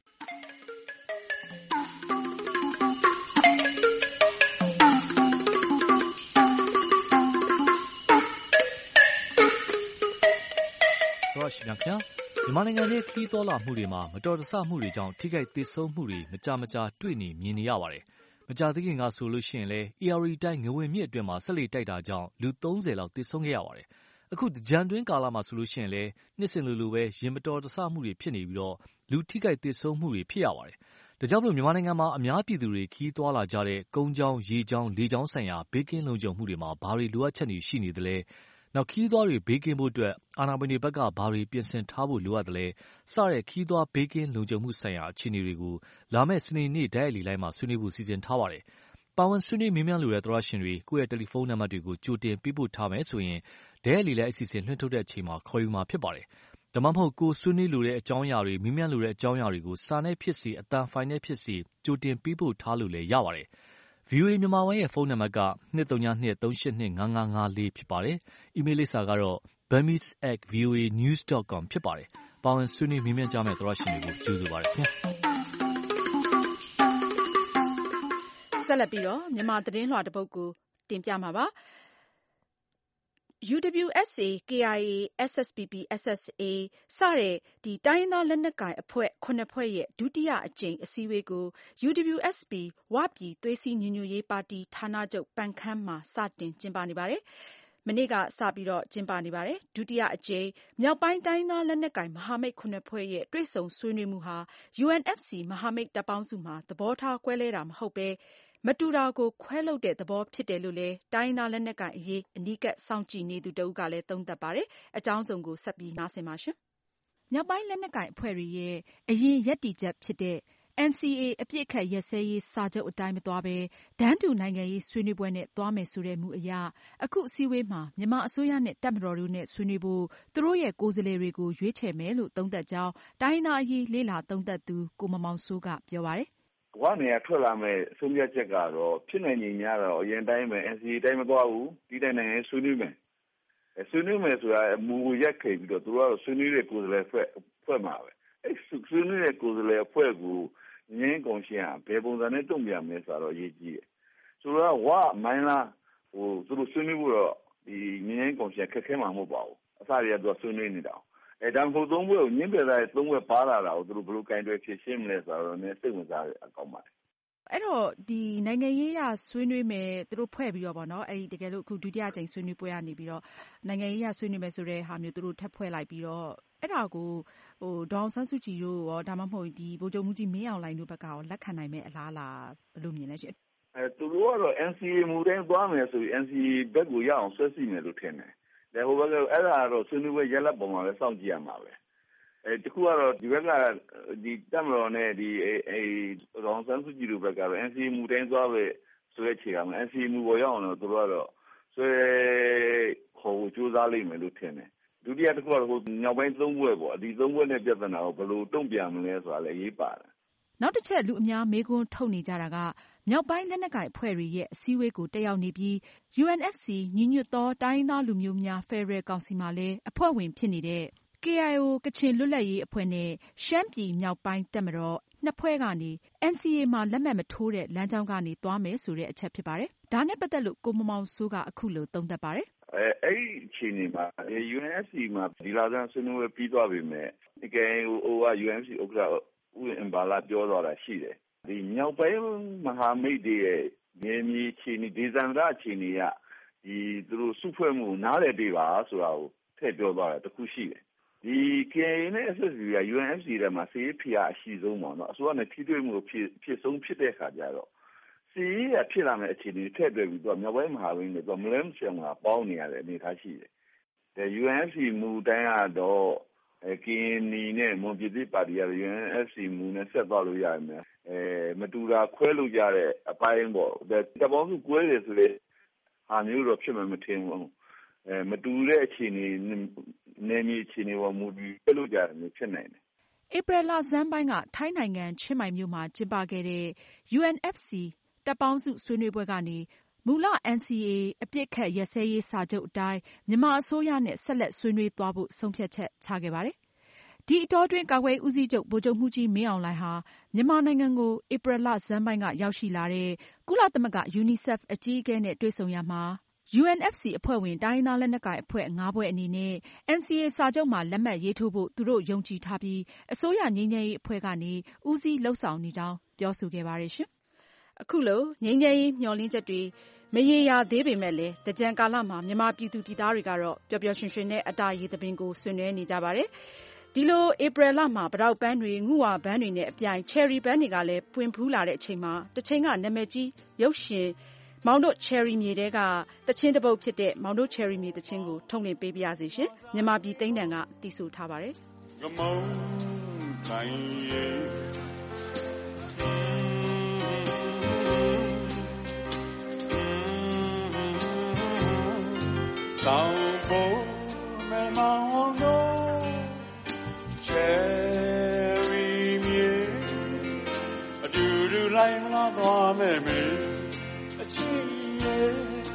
တော်ရှိများခင်ဗျာမြန်မာနိုင်ငံရဲ့ခီးတော်လာမှုတွေမှာမတော်တဆမှုတွေကြောင့်ထိခိုက်သေဆုံးမှုတွေမကြာမကြာတွေ့နေမြင်နေရပါတယ်မကြာသေးခင်ကဆိုလို့ရှိရင်လည်း A R တိုင်းငွေမြင့်အတွင်းမှာဆက်လက်တိုက်တာကြောင့်လူသုံးဆယ်လောက်သေဆုံးခဲ့ရပါတယ်အခုကြံတွင်းကာလမှာဆိုလို့ရှိရင်လည်းနှစ်စဉ်လိုလိုပဲရင်မတော်တဆမှုတွေဖြစ်နေပြီးတော့လူထိခိုက်သေဆုံးမှုတွေဖြစ်ရပါတယ်ဒါကြောင့်မို့မြန်မာနိုင်ငံမှာအများပြည်သူတွေခီးသွားလာကြတဲ့ကုန်းကြောင်းရေကြောင်းလေကြောင်းဆိုင်ရာဘေးကင်းလုံခြုံမှုတွေမှာဘာတွေလိုအပ်ချက်တွေရှိနေသလဲနောက်ခီးသွားတွေဘေးကင်းဖို့အတွက်အာဏာပိုင်တွေဘက်ကဘာတွေပြင်ဆင်ထားဖို့လိုအပ်တယ်လဲစတဲ့ခီးသွားဘေးကင်းလုံခြုံမှုဆိုင်ရာအခြေအနေတွေကိုလာမယ့်စနေနေ့ဒိုင်အလီလိုက်မှာဆွေးနွေးဖို့စီစဉ်ထားပါတယ်။ပါဝင်ဆွေးနွေးမေးမြန်းလိုတဲ့သောရရှင်တွေကိုယ့်ရဲ့တယ်လီဖုန်းနံပါတ်တွေကိုကြိုတင်ပေးပို့ထားမယ်ဆိုရင်ဒိုင်အလီလိုက်အစီအစဉ်လွှင့်ထုတ်တဲ့အချိန်မှာခေါ်ယူမှာဖြစ်ပါတယ်။ဒါမှမဟုတ်ကိုဆွေးနွေးလိုတဲ့အကြောင်းအရာတွေမေးမြန်းလိုတဲ့အကြောင်းအရာတွေကိုစာနဲ့ဖြစ်စီအတန်ဖိုင်နဲ့ဖြစ်စီကြိုတင်ပေးပို့ထားလို့လည်းရပါတယ်။ V O A မြန်မာပိုင်းရဲ့ဖုန်းနံပါတ်က၂၃၂ ၃၈၂ ၅၅၅၄ဖြစ်ပါတယ်။ အီးမေးလ်လိပ်စာကတော့ burmese at v o a news dot com ဖြစ်ပါတယ်။ပါဝင်ဆွေးနွေးမေးမြန်းကြမယ့်သောရရှင်တွေကိုကြိုဆိုပါရစေခင်ဗျာ။ဆက်လက်ပြီးတော့မြန်မာသတင်းလွှာတစ်ပုဒ်ကိုတင်ပြမှာပါ။ U W S A, K I A, S S P P, S S A စတဲ့ဒီတိုင်းရင်းသားလက်နက်ကိုင်အဖွဲ့ခုနှစ်ဖွဲ့ရဲ့ဒုတိယအကြိမ်အစည်းအဝေးကို U W S P ဝပြည်သွေးစည်းညီညွတ်ရေးပါတီဌာနချုပ်ပန်ခမ်းမှာစတင်ကျင်းပနေပါတယ်။မနေ့ကစပြီးတော့ကျင်းပနေပါတယ်။ဒုတိယအကြိမ်မြောက်ပိုင်းတိုင်းသားလက်နက်ကိုင်မဟာမိတ်ခုနှစ်ဖွဲ့ရဲ့တွေ့ဆုံဆွေးနွေးမှုဟာ U N F C မဟာမိတ်တပ်ပေါင်းစုမှာသဘောထားကွဲလဲတာမဟုတ်ပဲမတူတာကိုခွဲလုပ်တဲ့သဘောဖြစ်တယ်လို့လည်းတိုင်းသားလက်နက်ကိုင်အရေးအနီးကပ်စောင့်ကြည့်နေသူတဦးကလည်းသုံးသပ်ပါတယ်။အကြောင်းစုံကိုဆက်ပြီးနားဆင်ပါရှင်။မြောက်ပိုင်းလက်နက်ကိုင်အဖွဲ့တွေရဲ့အရင်ရပ်တည်ချက်ဖြစ်တဲ့ N C A အပြစ်အခတ်ရက်စဲရေးစာချုပ်အတိုင်းမသွားပဲဒန်းတူနိုင်ငံရေးဆွေးနွေးပွဲနဲ့သွားမယ်ဆိုတဲ့မူအရအခုအစည်းအဝေးမှာမြန်မာအစိုးရနဲ့တပ်မတော်တို့နဲ့ဆွေးနွေးဖို့သူတို့ရဲ့ကိုယ်စားလှယ်တွေကိုရွေးချယ်မယ်လို့သုံးသပ်ကြောင်းတိုင်းသားအရေးလေ့လာသုံးသပ်သူကိုမောင်မောင်စိုးကပြောပါတယ်ဝနေရထွက်လာမဲ့ဆုံးဖြတ်ချက်ကတော့ဖြစ်နိုင်နေများတော့အရင်တိုင်းပဲ N C A တိုင်းမသွားဘူးဒီတိုင်းနိုင်ငံဆွေးနွေးမယ်ဆွေးနွေးမယ်ဆိုတာမူကိုရက်ခဲ့ပြီးတော့သူတို့ကဆွေးနွေးတဲ့ကိုယ်စားလှယ်ဖွဲ့ဖွဲ့မှာပဲအဲဆွေးနွေးတဲ့ကိုယ်စားလှယ်ဖွဲ့ကိုငင်းကုန်ရှင်းဘယ်ပုံစံနဲ့တုံ့ပြန်မလဲဆိုတော့အရေးကြီးတယ်ဆိုတော့ဝမိုင်းလားဟိုသူတို့ဆွေးနွေးဖို့တော့ဒီငင်းကုန်ရှင်းခက်ခဲမှာမဟုတ်ပါဘူးအစားရတော့ဆွေးနွေးနေတာအဲဒါမှမဟုတ်သုံးဘွဲ့ကိုညှင်းပယ်သားသုံးဘွဲ့ပါလာတာကိုသူတို့ဘယ်လိုကင်တွယ်ဖြစ်ရှင်းမလဲဆိုတော့လည်းစိတ်ဝင်စားအကောင်းပါတယ်အဲ့တော့ဒီနိုင်ငံရေးရဆွေးနွေးမယ်သူတို့ဖွဲ့ပြီးတော့ဗောနော်အဲ့ဒီတကယ်လို့အခုဒုတိယကြိမ်ဆွေးနွေးပွဲကနေပြီးတော့နိုင်ငံရေးရဆွေးနွေးမယ်ဆိုတဲ့ဟာမျိုးသူတို့ထပ်ဖွဲ့လိုက်ပြီးတော့အဲ့ဒါကိုဟိုဒေါအောင်ဆန်းစုကြည်တို့ရောဒါမှမဟုတ်ဒီဗိုလ်ချုပ်မှုကြီးမင်းအောင်လှိုင်တို့ဘက်ကရောလက်ခံနိုင်မဲ့အလားလားဘယ်လိုမြင်လဲရှင်အဲသူတို့ကတော့ N C A မူတိုင်းသွားမယ်ဆိုပြီး N C A ဘက်ကိုရအောင်ဆွဲစီမယ်လို့ထင်တယ်ဒါဟိုဘက်ကအဲ့ဒါကတော့ဆွေးနွေးပွဲရလဒ်ပုံမှာပဲစောင့်ကြည့်ရမှာပဲအဲတခုကတော့ဒီဘက်ကဒီတပ်မတော်နဲ့ဒီအဲဒေါအောင်ဆန်းစုကြည်တို့ဘက်ကတော့ N C A မူတိုင်းသွားပဲဆွဲချေရမှာ N C A မူပေါ်ရအောင်တော့သူတို့ကတော့ဆွဲခေါ်ဖို့ကြိုးစားလိမ့်မယ်လို့ထင်တယ်ဒုတိယတစ်ခုကတော့ဟိုညောက်ပိုင်းသုံးဘွဲ့ပေါ့ဒီသုံးဘွဲ့နဲ့ပြဿနာကိုဘယ်လိုတုံ့ပြန်မလဲဆိုတာလည်းရေးပါတယ်နောက်တစ်ချက်လူအများမေးခွန်းထုတ်နေကြတာကမြောက်ပိုင်းလက်နက်ကိုင်အဖွဲ့တွေရဲ့အစည်းအဝေးကိုတက်ရောက်နေပြီး U N F C ညီညွတ်သောတိုင်းသားလူမျိုးများဖက်ဒရယ်ကောင်စီမှာလည်းအဖွဲ့ဝင်ဖြစ်နေတဲ့K I O ကချင်လွတ်လပ်ရေးအဖွဲ့နဲ့ရှမ်းပြည်မြောက်ပိုင်းတပ်မတော်နှစ်ဖွဲ့ကနေ အန် စီ အေ မှာလက်မှတ်မထိုးတဲ့လမ်းကြောင်းကနေသွားမယ်ဆိုတဲ့အချက်ဖြစ်ပါတယ်။ဒါနဲ့ပတ်သက်လို့ကိုမောင်မောင်စိုးကအခုလိုသုံးသပ်ပါတယ်။အဲအဲ့ဒီအခြေအနေမှာ ယူအန် အက်ဖ် စီ မှာဒီလာဆန်းဆွေးနွေးပွဲပြီးသွားပြီမဲ့ဒီကဲဟိုက ယူအန် အက်ဖ် စီ ဥက္ကဋ္ဌဦးအင်ဘာလာပြောသွားတာရှိတယ်။ဒီမြောက်ပိုင်းမဟာမိတ်တွေရဲ့မြေမြေအခြေအနေဒေသန္တရအခြေအနေကဒီသူတို့စုဖွဲ့မှုနားလည်ပေးပါဆိုတာကိုထည့်ပြောသွားတာတခုရှိတယ်။ဒီ ကေအိုင်အေ နဲ့ အက်စ် အက်စ် ဘီ က ယူအန် အက်ဖ် စီ ထဲမှာစစ်ရေးဖိအားအရှိဆုံးပေါ့နော်။အစိုးရနဲ့ထိတွေ့မှုဖြစ်ဖြစ်ဆုံးဖြစ်တဲ့အခါကျတော့စစ်ရေးကဖြစ်လာမယ့်အခြေအနေထည့်တွက်ပြီးတော့မြောက်ပိုင်းမဟာမိတ်တွေတော့မလဲမချင်မှာပေါင်းနေရတဲ့အနေအထားရှိတယ်။ယူအန် အက်ဖ် စီ မူတိုင်းကတော့အဲ ကေအန် နီ နဲ့မွန်ပြည်သစ်ပါတီက ယူအန် အက်ဖ် စီ မူနဲ့ဆက်သွားလို့ရမယ်။အဲမတူတာခွဲလို့ရတဲ့အပိုင်းပေါ့။တပ်ပေါင်းစုကွဲတယ်ဆိုတဲ့ဟာမျိုးတော့ဖြစ်မှမထင်ဘူး။အဲမတူတဲ့အခြေအနေနယ်မြေအခြေအနေပေါ်မူတည်ပြလို့ကြတယ်မျိုးဖြစ်နိုင်တယ်။ဧပြီလဆန်းပိုင်းကထိုင်းနိုင်ငံချင်းမိုင်မြို့မှာကျင်းပခဲ့တဲ့ ယူအန် အက်ဖ် စီ တပ်ပေါင်းစုဆွေးနွေးပွဲကနေမူလ အန် စီ အေ အပစ်အခတ်ရပ်စဲရေးစာချုပ်အတိုင်းမြန်မာအစိုးရနဲ့ဆက်လက်ဆွေးနွေးသွားဖို့ဆုံးဖြတ်ချက်ချခဲ့ပါတယ်။ဒီအတောအတွင်းကာကွယ်ရေးဦးစီးချုပ်ဗိုလ်ချုပ်မှူးကြီးမင်းအောင်လှိုင်ဟာမြန်မာနိုင်ငံကိုဧပြီလဆန်းပိုင်းကရောက်ရှိလာတဲ့ကုလသမဂ္ဂ ယူနီဆက်ဖ် အကြီးအကဲနဲ့တွေ့ဆုံရာမှာ ယူအန် အက်ဖ် စီ အဖွဲ့ဝင်တိုင်းရင်းသားလက်နက်ကိုင်အဖွဲ့ငါးဖွဲ့အနေနဲ့ အန် စီ အေ စာချုပ်မှာလက်မှတ်ရေးထိုးဖို့သူတို့ယုံကြည်ထားပြီးအစိုးရငြိမ်းချမ်းရေးအဖွဲ့ကနေဦးစီးလုပ်ဆောင်နေကြောင်းပြောဆိုခဲ့ပါတယ်ရှင်။အခုလိုငြိမ်းချမ်းရေးမျှော်လင့်ချက်တွေမရေရာသေးပေမဲ့လည်းသင်္ကြန်ကာလမှာမြန်မာပြည်သူပြည်သားတွေကတော့ပျော်ပျော်ရွှင်ရွှင်နဲ့အတာရေသဘင်ကိုဆင်နွှဲနေကြပါတယ်။ဒီလိုဧပြီလမှာပတောက်ပန်းတွေငုဝါပန်းတွေနဲ့အပြိုင်ချယ်ရီပန်းတွေကလည်းပွင့်ဖူးလာတဲ့အချိန်မှာတစ်ချိန်ကနာမည်ကြီးရုပ်ရှင်မောင်တို့ချယ်ရီမြေတဲကတချင်းတစ်ပုတ်ဖြစ်တဲ့မောင်တို့ချယ်ရီမြေတချင်းကိုထုတ်လင်းပေးပါရစေရှင်။မြန်မာပြည်သိန်းတန်ကတီးဆိုထားပါတယ်။ကမုံတိုင်းရဲ့တောင်ပေါ်မဲမောင်တို့ချယ်ရီမြေအတူတူလိုက်လာသွားမယ်မေအချစ်ရဲ့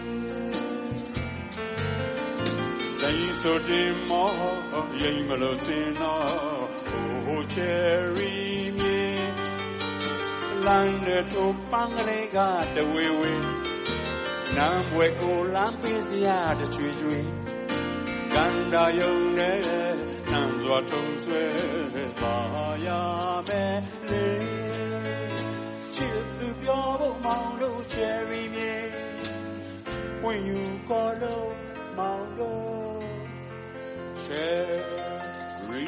ဇိုင်းဆိုတင်မောရိမ်မလို့စင်တော့ဟိုချယ်ရီမြေလမ်းနဲ့တို့ပန်းကလေးကတဝေဝေနမ်းဘွယ်ကိုလမ်းပေးစရာတချွေချွေကန္တာယုံနဲ့နမ်းစွာထုံဆွဲပါရမယ်လေချစ်သူပြောဖို့မောင်တို့ချယ်ရီမြေဝင်ယူကောလို့မောင်တို့ချယ်ရီ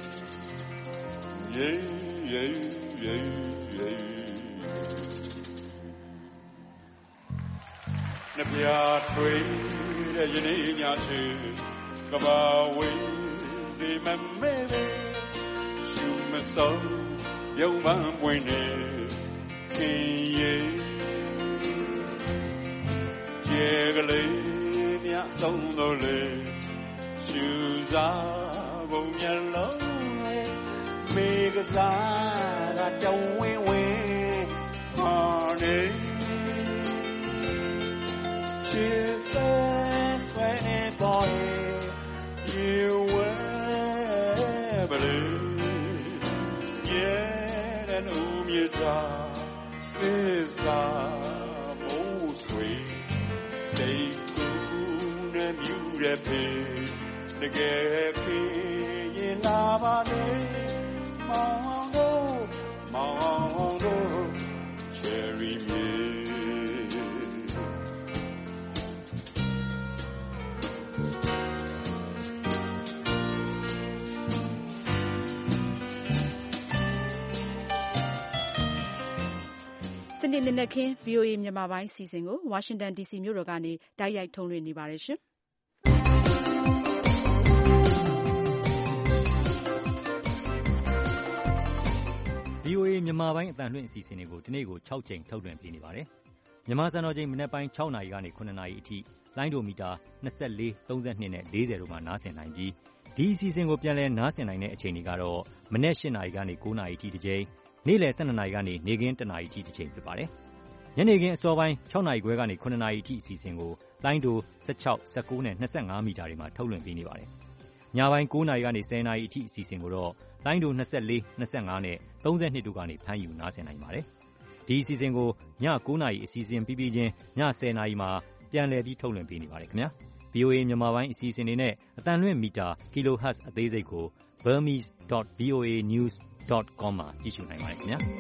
ယေယေယေယေနှပြထွေးတဲ့ယနေ့ညချီကဘာဝေးစီမမဲရှုမဆုံးယုံမှန်ပွင့်နေခင်ရဲ့ကျေကလေးမြဆုံးတော့လေရှုစားပုံမျက်လုံးလေးမေကစားကတောင်းဝင်းဝင်းဟာနေချစ်တဲ့ဆွဲနေပေါ်ရေဝဲပလေရဲ့တဲ့လူမြေသာသစ္စာမိုးဆွေစိတ်ကူးနဲ့မြူတဲ့ဖေတကယ်ဖေရင်လာပါလေမောင်တို့မောင်တို့ချယ်ရီမြေစနေနေ့နဲ့ခင်း ဗွီအိုအေ မြန်မာပိုင်းအစီအစဉ်ကိုဝါရှင်တန်ဒီစီမြို့တော်ကနေတိုက်ရိုက်ထုတ်လွှင့်နေပါတယ်ရှင်။ဗွီအိုအေ မြန်မာပိုင်းအသံလွှင့်အစီအစဉ်တွေကိုဒီနေ့ကို၆ကြိမ်ထုတ်လွှင့်ပေးနေပါတယ်။မြန်မာစံတော်ချိန်မနက်ပိုင်း၆နာရီကနေ၇နာရီအထိလိုင်းဒိုမီတာ၂၄၊၃၂နဲ့၄၀တို့မှာနားဆင်နိုင်ပြီးဒီအစီအစဉ်ကိုပြန်လည်နားဆင်နိုင်တဲ့အချိန်တွေကတော့မနက်၈နာရီကနေ၉နာရီအထိတစ်ကြိမ်နေ့လယ်၁၂နာရီကနေနေ့ခင်း၁နာရီအထိတစ်ချိန်ဖြစ်ပါတယ်။ညနေခင်းအစောပိုင်း၆နာရီခွဲကနေ၇နာရီအထိအစီအစဉ်ကိုလိုင်းဒို၁၆၊၁၉နဲ့၂၅မီတာတွေမှာထုတ်လွှင့်ပေးနေပါတယ်။ညပိုင်း၉နာရီကနေ၁၀နာရီအထိအစီအစဉ်ကိုတော့လိုင်းဒို၂၄ ၂၅နဲ့၃၂တို့ကနေဖမ်းယူနားဆင်နိုင်ပါတယ်။ဒီအစီအစဉ်ကိုည၉နာရီအစီအစဉ်ပြီးပြီးချင်းည၁၀နာရီမှာပြန်လည်ပြီးထုတ်လွှင့်ပေးနေပါတယ်ခင်ဗျာ။ဗွီအိုအေ မြန်မာပိုင်းအစီအစဉ်တွေနဲ့အသံလွှင့်မီတာ kilohertz အသေးစိတ်ကို burmese dot voa news dot com မှာကြည့်ရှုနိုင်ပါတယ်ခင်ဗျာ။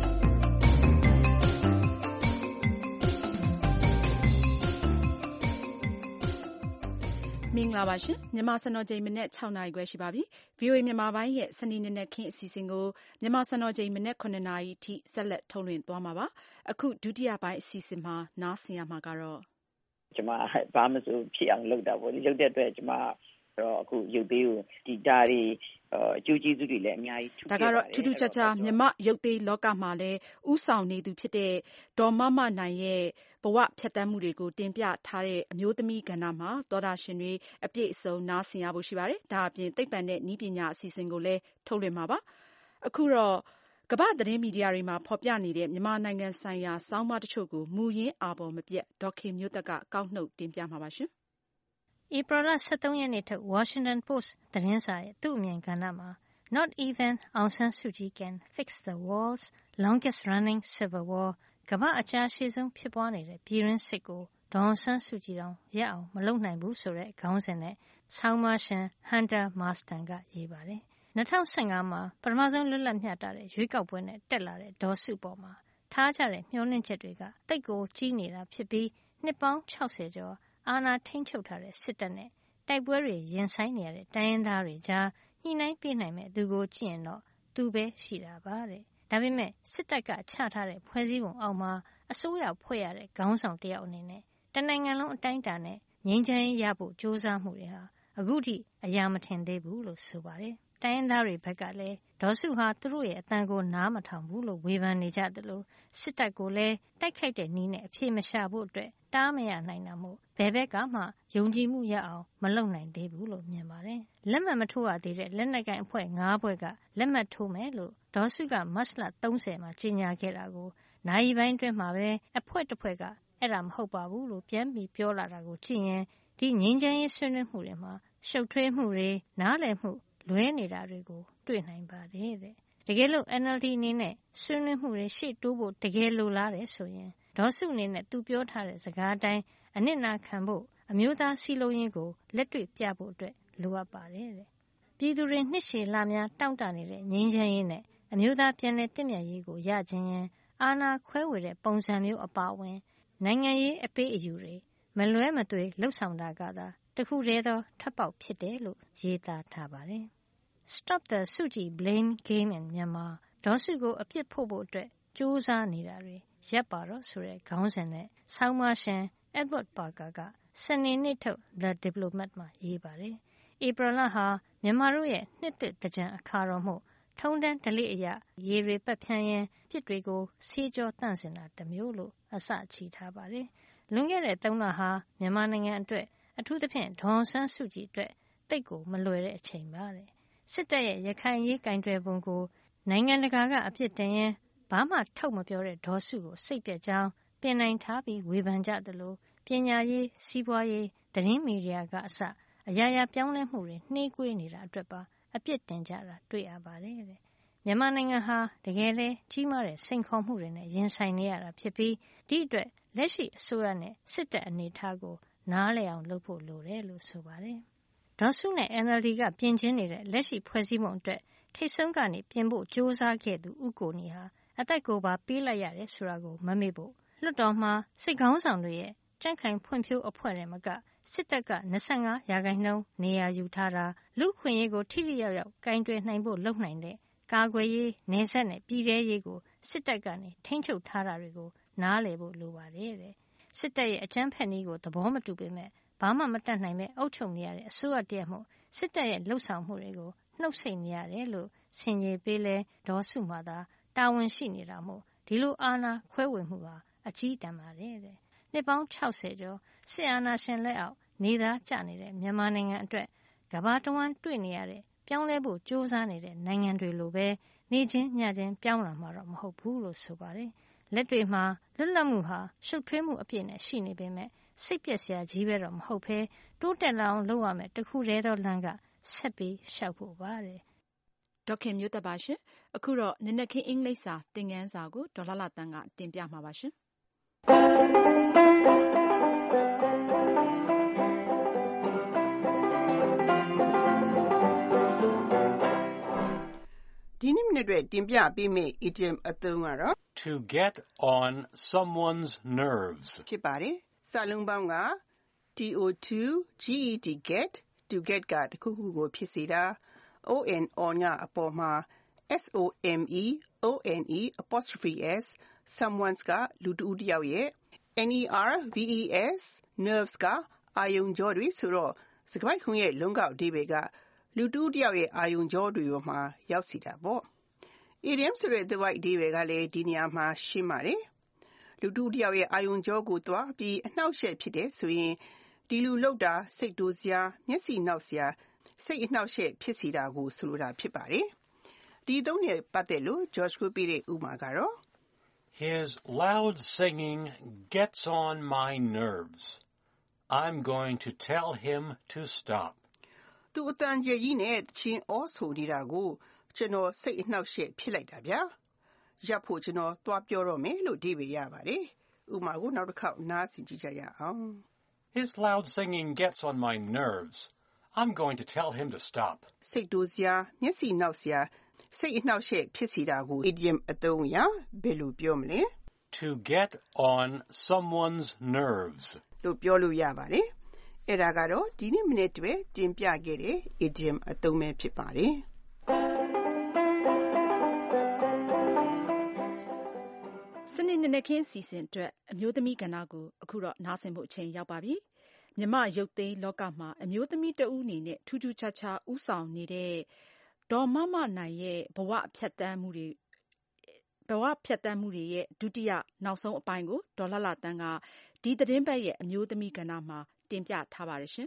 မင်္ဂလာပါရှင်မြန်မာစံတော်ချိန်မနေ့၆နာရီခွဲရှိပါပြီ ဗီအိုအေ မြန်မာပိုင်းရဲ့စနေနေ့နဲ့ခင်းအစီအစဉ်ကိုမြန်မာစံတော်ချိန်မနေ့ခုနှစ်နာရီထိဆက်လက်ထုတ်လွှင့်သွားမှာပါအခုဒုတိယပိုင်းအစီအစဉ်မှာနားဆင်ရမှာကတော့ကျွန်မဘာမှမဆိုဖြစ်အောင်လုပ်တာပေါ့လေလုပ်တဲ့အတွက်ကျွန်မတော့အခုရုပ်သေးကိုဒီတာတွေအကျိုးကျေးဇူးတွေလည်းအများကြီးထူးခြားပါတယ်ဒါကတော့ထူးထူးခြားခြားမြမရုပ်သေးလောကမှာလည်းဥဆောင်နေသူဖြစ်တဲ့ဒေါ်မမနိုင်ရဲ့ဘဝဖြတ်သန်းမှုတွေကိုတင်ပြထားတဲ့အမျိုးသမီးကဏ္ဍမှာသောတာရှင်တွေအပြည့်အစုံနားဆင်ရဖို့ရှိပါတယ်ဒါအပြင်သိပ္ပံနဲ့နည်းပညာအစီအစဉ်ကိုလည်းထုတ်လွှင့်မှာပါအခုတော့ကမ္ဘာသတင်းမီဒီယာတွေမှာဖော်ပြနေတဲ့မြန်မာနိုင်ငံဆိုင်ရာဆောင်းပါးတချို့ကိုမူရင်းအာဘော်မပြတ်ဒေါ်ခင်မျိုးသက်ကကောက်နှုတ်တင်ပြမှာပါရှင်ဧပြီလ၁၃ရက်နေ့ထုတ် Washington Post သတင်းစာရဲ့သူ့အမြင်ကဏ္ဍမှာ Not even Aung San Suu Kyi can fix the world's longest running civil war ကမ္ဘာအကြာရှည်ဆုံးဖြစ်ပွားနေတဲ့ပြည်တွင်းစစ်ကိုဒေါ်အောင်ဆန်းစုကြည်တောင်ရပ်အောင်မလုပ်နိုင်ဘူးဆိုတဲ့ခေါင်းစဉ်နဲ့ဆောင်းပါးရှင် Hunter Marston ကရေးပါတယ်။၂၀၁၅မှာပထမဆုံးလွတ်လပ်မျှတတဲ့ရွေးကောက်ပွဲနဲ့တက်လာတဲ့ဒေါ်စုပေါ်မှာထားကြတဲ့မျှော်လင့်ချက်တွေကတိတ်ကိုကြီးနေတာဖြစ်ပြီးနှစ်ပေါင်း၆၀ကျော်အာဏာထိန်းချုပ်ထားတဲ့စစ်တပ်နဲ့တိုက်ပွဲတွေရင်ဆိုင်နေရတဲ့တိုင်းရင်းသားတွေကြားညှိနှိုင်းပေးနိုင်မဲ့သူကိုကြည့်ရင်တော့သူပဲရှိတာပါတဲ့။ဒါပေမဲ့စစ်တပ်ကချထားတဲ့ဖွဲ့စည်းပုံအောက်မှာအစိုးရဖွဲ့ရတဲ့ခေါင်းဆောင်တယောက်အနေနဲ့တနိုင်ငံလုံးအတိုင်းအတာနဲ့ငြိမ်းချမ်းရေးရဖို့ကြိုးစားမှုတွေဟာအခုထိအရာမထင်သေးဘူးလို့ဆိုပါတယ်။တိုင်းရင်းသားတွေဘက်ကလည်းဒေါ်စုဟာသူတို့ရဲ့အတန်ကိုနားမထောင်ဘူးလို့ဝေဖန်နေကြသလိုစစ်တပ်ကိုလည်းတိုက်ခိုက်တဲ့နည်းနဲ့အပြေမရှာဖို့အတွက်တားမရနိုင်တာမို့ဘယ်ဘက်ကမှယုံကြည်မှုရအောင်မလုပ်နိုင်သေးဘူးလို့မြင်ပါတယ်။လက်မှတ်မထိုးရသေးတဲ့လက်နက်ကိုင်အဖွဲ့၅ဖွဲ့ကလက်မှတ်ထိုးမယ်လို့ဒေါ်စုကမတ်လ၃၀မှာကြေညာခဲ့တာကိုနိုင်ပိုင်းတွင်မှာပဲအဖွဲ့တစ်ဖွဲ့ကအဲ့ဒါမဟုတ်ပါဘူးလို့ပြန်ပြီးပြောလာတာကိုကြည့်ရင်ဒီငြိမ်းချမ်းရေးဆွေးနွေးမှုတွေမှာရှုပ်ထွေးမှုတွေနားလည်မှုလွဲနေတာတွေကိုတွေ့နိုင်ပါတယ်တဲ့။တကယ်လို့ N L D အနေနဲ့ဆွေးနွေးမှုတွေရှေ့တိုးဖို့တကယ်လိုလားတယ်ဆိုရင်ဒေါ်စုအနေနဲ့သူပြောထားတဲ့စကားအတိုင်းအနစ်နာခံဖို့အမျိုးသားစည်းလုံးရေးကိုလက်တွေ့ပြဖို့အတွက်လိုအပ်ပါတယ်တဲ့။ပြည်သူတွေနှစ်ရှည်လများတောင့်တနေတဲ့ငြိမ်းချမ်းရေးနဲ့အမျိုးသားပြန်လည်တည်မြဲရေးကိုရခြင်းရင်အာဏာခွဲဝေတဲ့ပုံစံမျိုးအပါအဝင်နိုင်ငံရေးအပေးအယူတွေမလွဲမသွေလှုပ်ဆောင်တာကသာတခုတည်းသောထွက်ပေါက်ဖြစ်တယ်လို့ရေးသားထားပါတယ်။ Stop the Suji Blame Game in Myanmar ဒေါ်စုကိုအပြစ်ဖို့ဖို့အတွက်ကြိုးစားနေတာတွေရပ်ပါတော့ဆိုတဲ့ခေါင်းစဉ်နဲ့ဆောင်းပါးရှင် Edward Parker ကစနေနေ့ထုတ် The Diplomat မှာရေးပါတယ်။ဧပြီလဟာမြန်မာတို့ရဲ့နှစ်သစ်သင်္ကြန်အခါတော်မှုထုံတန်းဓလေ့အရရေတွေပတ်ဖြန်းရင်ပြစ်တွေကိုဆေးကြောတန့်စင်တာတမျိုးလို့အစချီထားပါတယ်။လွန်ခဲ့တဲ့သုံးလဟာမြန်မာနိုင်ငံအတွက်အထူးသဖြင့်ဒေါ်အောင်ဆန်းစုကြည်အတွက်တိတ်ကိုမလွယ်တဲ့အချိန်ပါတဲ့။စစ်တပ်ရဲ့ရခိုင်ရေးကင်တွယ်ပုံကိုနိုင်ငံတကာကအပြစ်တင်ရင်ဘာမှထုတ်မပြောတဲ့ဒေါ်စုကိုစိတ်ပြက်ကြောင်းပြင်နိုင်ထားပြီးဝေဖန်ကြသလိုပညာရေးစီးပွားရေးသတင်းမီဒီယာကအစအရာရာပြောင်းလဲမှုတွေနှေးကွေးနေတာအတွက်ပါအပြစ်တင်ကြတာတွေ့ရပါတယ်တဲ့မြန်မာနိုင်ငံဟာတကယ်လဲကြီးမားတဲ့စိန်ခေါ်မှုတွေနဲ့ရင်ဆိုင်နေရတာဖြစ်ပြီးဒီအတွက်လက်ရှိအစိုးရနဲ့စစ်တပ်အနေထားကိုနားလည်အောင်လုပ်ဖို့လိုတယ်လို့ဆိုပါတယ်ဒေါ်စုနဲ့ N L D ကပြင်ချင်းနေတဲ့လက်ရှိဖွဲ့စည်းပုံအတွက်ထိတ်ဆုံးကနေပြင်ဖို့ကြိုးစားခဲ့သူဦးကိုနီဟာအသက်ကိုပါပေးလိုက်ရတယ်ဆိုတာကိုမမေ့ဖို့လွှတ်တော်မှာစစ်ခေါင်းဆောင်တွေရဲ့ကြံ့ခိုင်ဖွံ့ဖြိုးအဖွဲ့တွေမကစစ်တပ်က၂၅ရာခိုင်နှုန်းနေရာယူထားတာလူခွင့်ရေးကိုထိထိရောက်ရောက်ကင်တွယ်နိုင်ဖို့လုပ်နိုင်တဲ့ကာကွယ်ရေးနေဆက်နဲ့ပြည်ထရေးကိုစစ်တပ်ကနေထိန်းချုပ်ထားတာတွေကိုနားလည်ဖို့လိုပါတယ်တဲ့စစ်တပ်ရဲ့အကြမ်းဖက်နည်းကိုသဘောမတူပေမဲ့ဘာမှမတတ်နိုင်ပဲအုပ်ချုပ်နေရတဲ့အစိုးရတရက်မှုစစ်တပ်ရဲ့လှုပ်ဆောင်မှုတွေကိုနှုတ်ဆက်နေရတယ်လို့ဆင်ခြေပေးလဲဒေါ်စုမှသာတာဝန်ရှိနေတာမို့ဒီလိုအာဏာခွဲဝေမှုဟာအကြီးတန်းပါတယ်တဲ့နှစ်ပေါင်း၆၀ကျော်စစ်အာဏာရှင်လက်အောက်နေသားကျနေတဲ့မြန်မာနိုင်ငံအတွက်ကမ္ဘာတဝန်းတွေ့နေရတဲ့ပြောင်းလဲဖို့ကြိုးစားနေတဲ့နိုင်ငံတွေလိုပဲနေချင်းညချင်းပြောင်းလာမှာတော့မဟုတ်ဘူးလို့ဆိုပါတယ်လက်တွေမှာလွတ်လပ်မှုဟာရှုပ်ထွေးမှုအပြည့်နဲ့ရှိနေပေမဲ့စိတ်ပျက်စရာကြီးပဲတော့မဟုတ်ဘဲတိုးတက်လာအောင်လုပ်ရမယ်တခုတည်းသောလမ်းကဆက်ပြီးရှောက်ဖို့ပါတယ်ဒေါခင်မျိုးသက်ပါရှင်အခုတော့နနက်ခင်းအင်္ဂလိပ်စာသင်ခန်းစာကိုဒေါ်လာလာတန်းကတင်ပြမှာပါရှင်ဒီနေ့မနေ့အတွက်တင်ပြပေးမယ့် idiom အသုံးကတော့ to get on someone's nerves ဖြစ်ပါတယ်စာလုံးပေါင်းက to get to get ကတခုခုကိုဖြစ်စေတာ on on ကအပေါ်မှာ some one apostrophe s someone's ကလူတဦးတစ်ယောက်ရဲ့ nerves nerves ကအာယုံကြောတွေဆိုတော့စကားခုံရဲ့လုံးကောက်အဓိပ္ပာယ်ကလူတဦးတစ်ယောက်ရဲ့အာယုံကြောတွေပေါ်မှာရောက်စီတာပေါ့ idiom ဆိုတဲ့သဘောအဓိပ္ပာယ်ကလည်းဒီနေရာမှာရှင်းပါတယ်လူတဦးတစ်ယောက်ရဲ့အာယုံကြောကိုသွားပြီးအနှောက်အယှက်ဖြစ်တဲ့ဆိုရင်ဒီလူလောက်တာစိတ်တိုးစရာမျက်စိနှောက်စရာစိတ်အနှောက်အယှက်ဖြစ်စီတာကိုဆိုလိုတာဖြစ်ပါတယ်ဒီသုံးနဲ့ပတ်သက်လို့ George ကိုပြတဲ့ဥပမာကတော့ His loud singing gets on my nerves. I'm going to tell him to stop. သူအတန်ကြီးကြီးနဲ့တချင်းအော်ဆိုနေတာကိုကျွန်တော်စိတ်အနှောက်အယှက်ဖြစ်လိုက်တာဗျာရပ်ဖို့ကျွန်တော်သွားပြောတော့မယ်လို့ဒီပဲရပါတယ်ဥပမာကိုနောက်တစ်ခေါက်နားဆင်ကြည့်ကြရအောင် His loud singing gets on my nerves. I'm going to tell him to stop. စိတ်တိုးစရာမျက်စိနှောက်စရာစိတ်အနှောက်အယှက်ဖြစ်စီတာကို idiom အသုံးအရဘယ်လိုပြောမလဲ To get on someone's nerves လို့ပြောလို့ရပါတယ်အဲ့ဒါကတော့ဒီနေ့မိနစ်တွေတင်ပြခဲ့တဲ့ idiom အသုံးပဲဖြစ်ပါတယ်စနေနေ့နေ့ခင်းစီစဉ်အတွက်အမျိုးသမီးကဏ္ဍကိုအခုတော့နားဆင်ဖို့အချိန်ရောက်ပါပြီမြမရုပ်သိမ်းလောကမှာအမျိုးသမီးတဦးအနေနဲ့ထူးထူးခြားခြားဥဆောင်နေတဲ့ဒေါ်မမနိုင်ရဲ့ဘဝဖြတ်တန်းမှုတွေဘဝဖြတ်တန်းမှုတွေရဲ့ဒုတိယနောက်ဆုံးအပိုင်းကိုဒေါ်လာလာတန်းကဒီသတင်းပတ်ရဲ့အမျိုးသမီးကဏ္ဍမှာတင်ပြထားပါတယ်ရှင်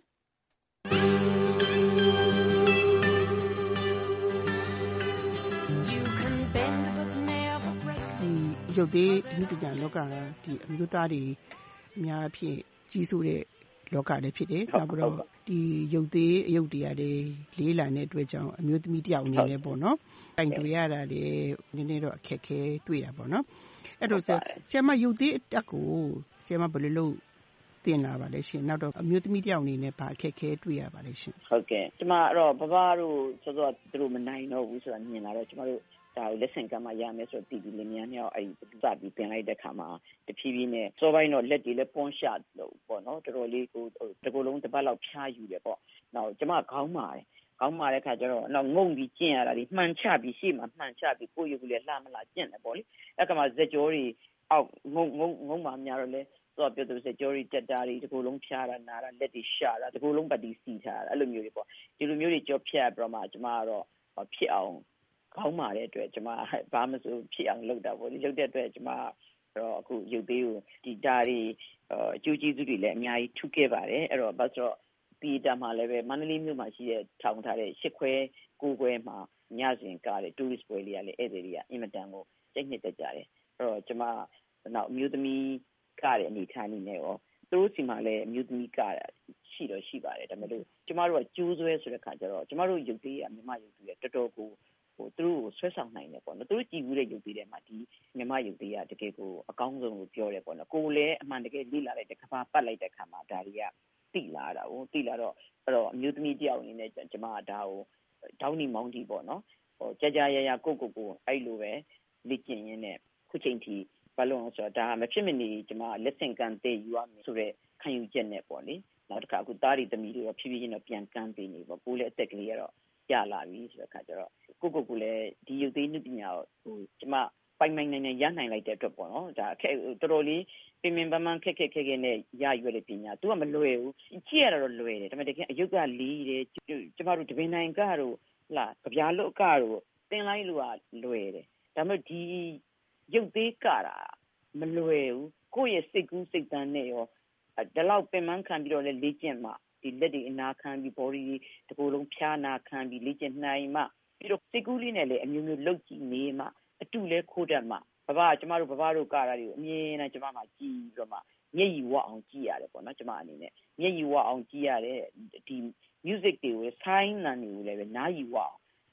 ရုပ်သေးဒီနေ့ပြန်လောကကဒီအမျိုးသားတွေအများအဖြစ်ကြီးစိုးတဲ့လောကလည်းဖြစ်တယ်။နောက်ပြီးတော့ဒီရုပ်သေးအယုတ်တရားတွေလေးလာတဲ့အတွက်ကြောင့်အမျိုးသမီးတယောက်အနေနဲ့ပေါ့နော်။တိုင်တွေ့ရတာလေနည်းနည်းတော့အခက်ခဲတွေ့တာပေါ့နော်။အဲ့တော့ဆရာမရုပ်သေးအတက်ကိုဆရာမဘယ်လိုလုပ်တင်လာပါလဲရှင်။နောက်တော့အမျိုးသမီးတယောက်အနေနဲ့ဘာအခက်ခဲတွေ့ရပါလဲရှင်။ဟုတ်ကဲ့။ကျွန်မအဲ့တော့ဘဘတို့ဆိုတော့သူတို့မနိုင်တော့ဘူးဆိုတာမြင်လာတော့ကျွန်မတို့ဒါကိုလက်ဆင့်ကမ်းမှရမယ်ဆိုတော့တီဗီလင်းများများအဲ့ဒီစပြီးပြင်လိုက်တဲ့ခါမှာတဖြည်းဖြည်းနဲ့စောပိုင်းတော့လက်တွေလည်းပွန်ရှလို့ပေါ့နော်တော်တော်လေးကိုတကူလုံးတစ်ပတ်လောက်ဖြားယူတယ်ပေါ့နောက်ကျမခေါင်းမာတယ်ခေါင်းမာတဲ့ခါကျတော့နောက်ငုံပြီးကျင့်ရတာဒီမှန်ချပြီးရှေ့မှာမှန်ချပြီးကိုယ့်ရုပ်ကလေးလှမလားကျင့်တယ်ပေါ့လေအဲ့ကမှဇက်ကြောတွေအောက်ငုံငုံငုံမှများတော့လေတော့ပြောသူဇက်ကြောတွေတက်တာတွေတကူလုံးဖြားတာနားတာလက်တွေရှာတာတကူလုံးပတ်ပြီးစီထားတာအဲ့လိုမျိုးတွေပေါ့ဒီလိုမျိုးတွေကြောဖြတ်ပြီးတော့မှကျမကတော့ဖြစ်အောင်ခေါင်းမာတဲ့အတွက်ကျမဘာမှမဆိုဖြစ်အောင်လုပ်တာပေါ့ဒီလုပ်တဲ့အတွက်ကျမတော့အခုရုပ်သေးကိုဒီဒါတွေအကျိုးကျေးဇူးတွေလည်းအများကြီးထူးခဲ့ပါတယ်အဲ့တော့ဘာလို့ဒီတာမှာလည်းပဲမန္တလေးမြို့မှာရှိတဲ့ထောင်ထားတဲ့ရှစ်ခွဲကိုခွဲမှာညစဉ်ကားတဲ့ tourist ပွဲလေးကလည်းဧည့်သည်တွေကအင်မတန်ကိုစိတ်နှစ်သက်ကြတယ်အဲ့တော့ကျမနောက်အမျိုးသမီးကားတဲ့အနေထားနေနဲ့ရောသူတို့စီမှာလည်းအမျိုးသမီးကားရှိတော့ရှိပါတယ်ဒါပေမဲ့လို့ကျမတို့ကကျိုးဆွဲဆိုတဲ့ခါကျတော့ကျမတို့ရုပ်သေးကမြမရုပ်သေးကတော်တော်ကိုဟိုသူတို့ကိုဆွဲဆောင်နိုင်တယ်ပေါ့နော်သူတို့ကြည်ဘူးတဲ့ရုပ်သေးတွေမှာဒီမြမရုပ်သေးကတကယ်ကိုအကောင်းဆုံးကိုပြောတယ်ပေါ့နော်ကိုယ်လည်းအမှန်တကယ်လေ့လာလိုက်တဲ့ကဘာပတ်လိုက်တဲ့ခါမှာဒါတွေကတိလာတာကိုတိလာတော့အဲ့တော့အမျိုးသမီးတယောက်အနေနဲ့ကျမကဒါကိုဒေါင်းနီမောင်းတီပေါ့နော်ဟိုကြာကြာရရကိုကိုကိုအဲ့လိုပဲလေ့ကျင့်ရင်းနဲ့ခုချိန်ထိဘာလို့လဲဆိုတော့ဒါမဖြစ်မနေကျမလက်ဆင့်ကမ်းသေးယူရမယ်ဆိုတော့ခံယူချက်နဲ့ပေါ့လေနောက်တစ်ခါအခုသားရီသမီးတွေတော့ဖြည်းဖြည်းချင်းတော့ပြန်ကမ်းပေးနေပေါ့ကိုယ်လည်းအသက်ကလေးကတော့ရလာပြီဆိုတဲ့ခါကျတော့ကိုကိုကိုလည်းဒီရုပ်သေးနုပညာကိုဟိုကျမပိုင်ပိုင်နိုင်နိုင်ရနိုင်လိုက်တဲ့အတွက်ပေါ့နော်ဒါအခက်တော်တော်လေးပြင်ပင်ပန်းပန်းခက်ခက်ခက်ခက်နဲ့ရရွယ်တဲ့ပညာ तू ကမလွယ်ဘူးကြည့်ရတာတော့လွယ်တယ်ဒါပေမဲ့တကယ်အယုတ်ကလီးတယ်ကျမတို့တပင်နိုင်ကတော့လာကြပြားလွတ်ကတော့တင်လိုက်လို့ကလွယ်တယ်ဒါပေမဲ့ဒီရုပ်သေးကတာမလွယ်ဘူးကိုယ့်ရဲ့စိတ်ကူးစိတ်တန်းနဲ့ရောဒီလောက်ပင်ပန်းခံပြီးတော့လည်းလေ့ကျင့်မှဒီလက်တွေအနာခံပြီး body တကူလုံးဖြားနာခံပြီးလေ့ကျင့်နိုင်မှပြီးတော့စိတ်ကူးလေးနဲ့လည်းအမျိုးမျိုးလှုပ်ကြည့်နေမှအတူလဲခိုးတတ်မှဘဘကျမတို့ဘဘတို့ကားတာတွေကိုအမြင်နဲ့ကျမမှကြည့်ပြီးတော့မှမျက်ရည်ဝအောင်ကြည့်ရတယ်ပေါ့နော်ကျမအနေနဲ့မျက်ရည်ဝအောင်ကြည့်ရတယ်ဒီ music တွေကိုဆိုင်းနံတွေကိုလည်းပဲနားရည်ဝအောင်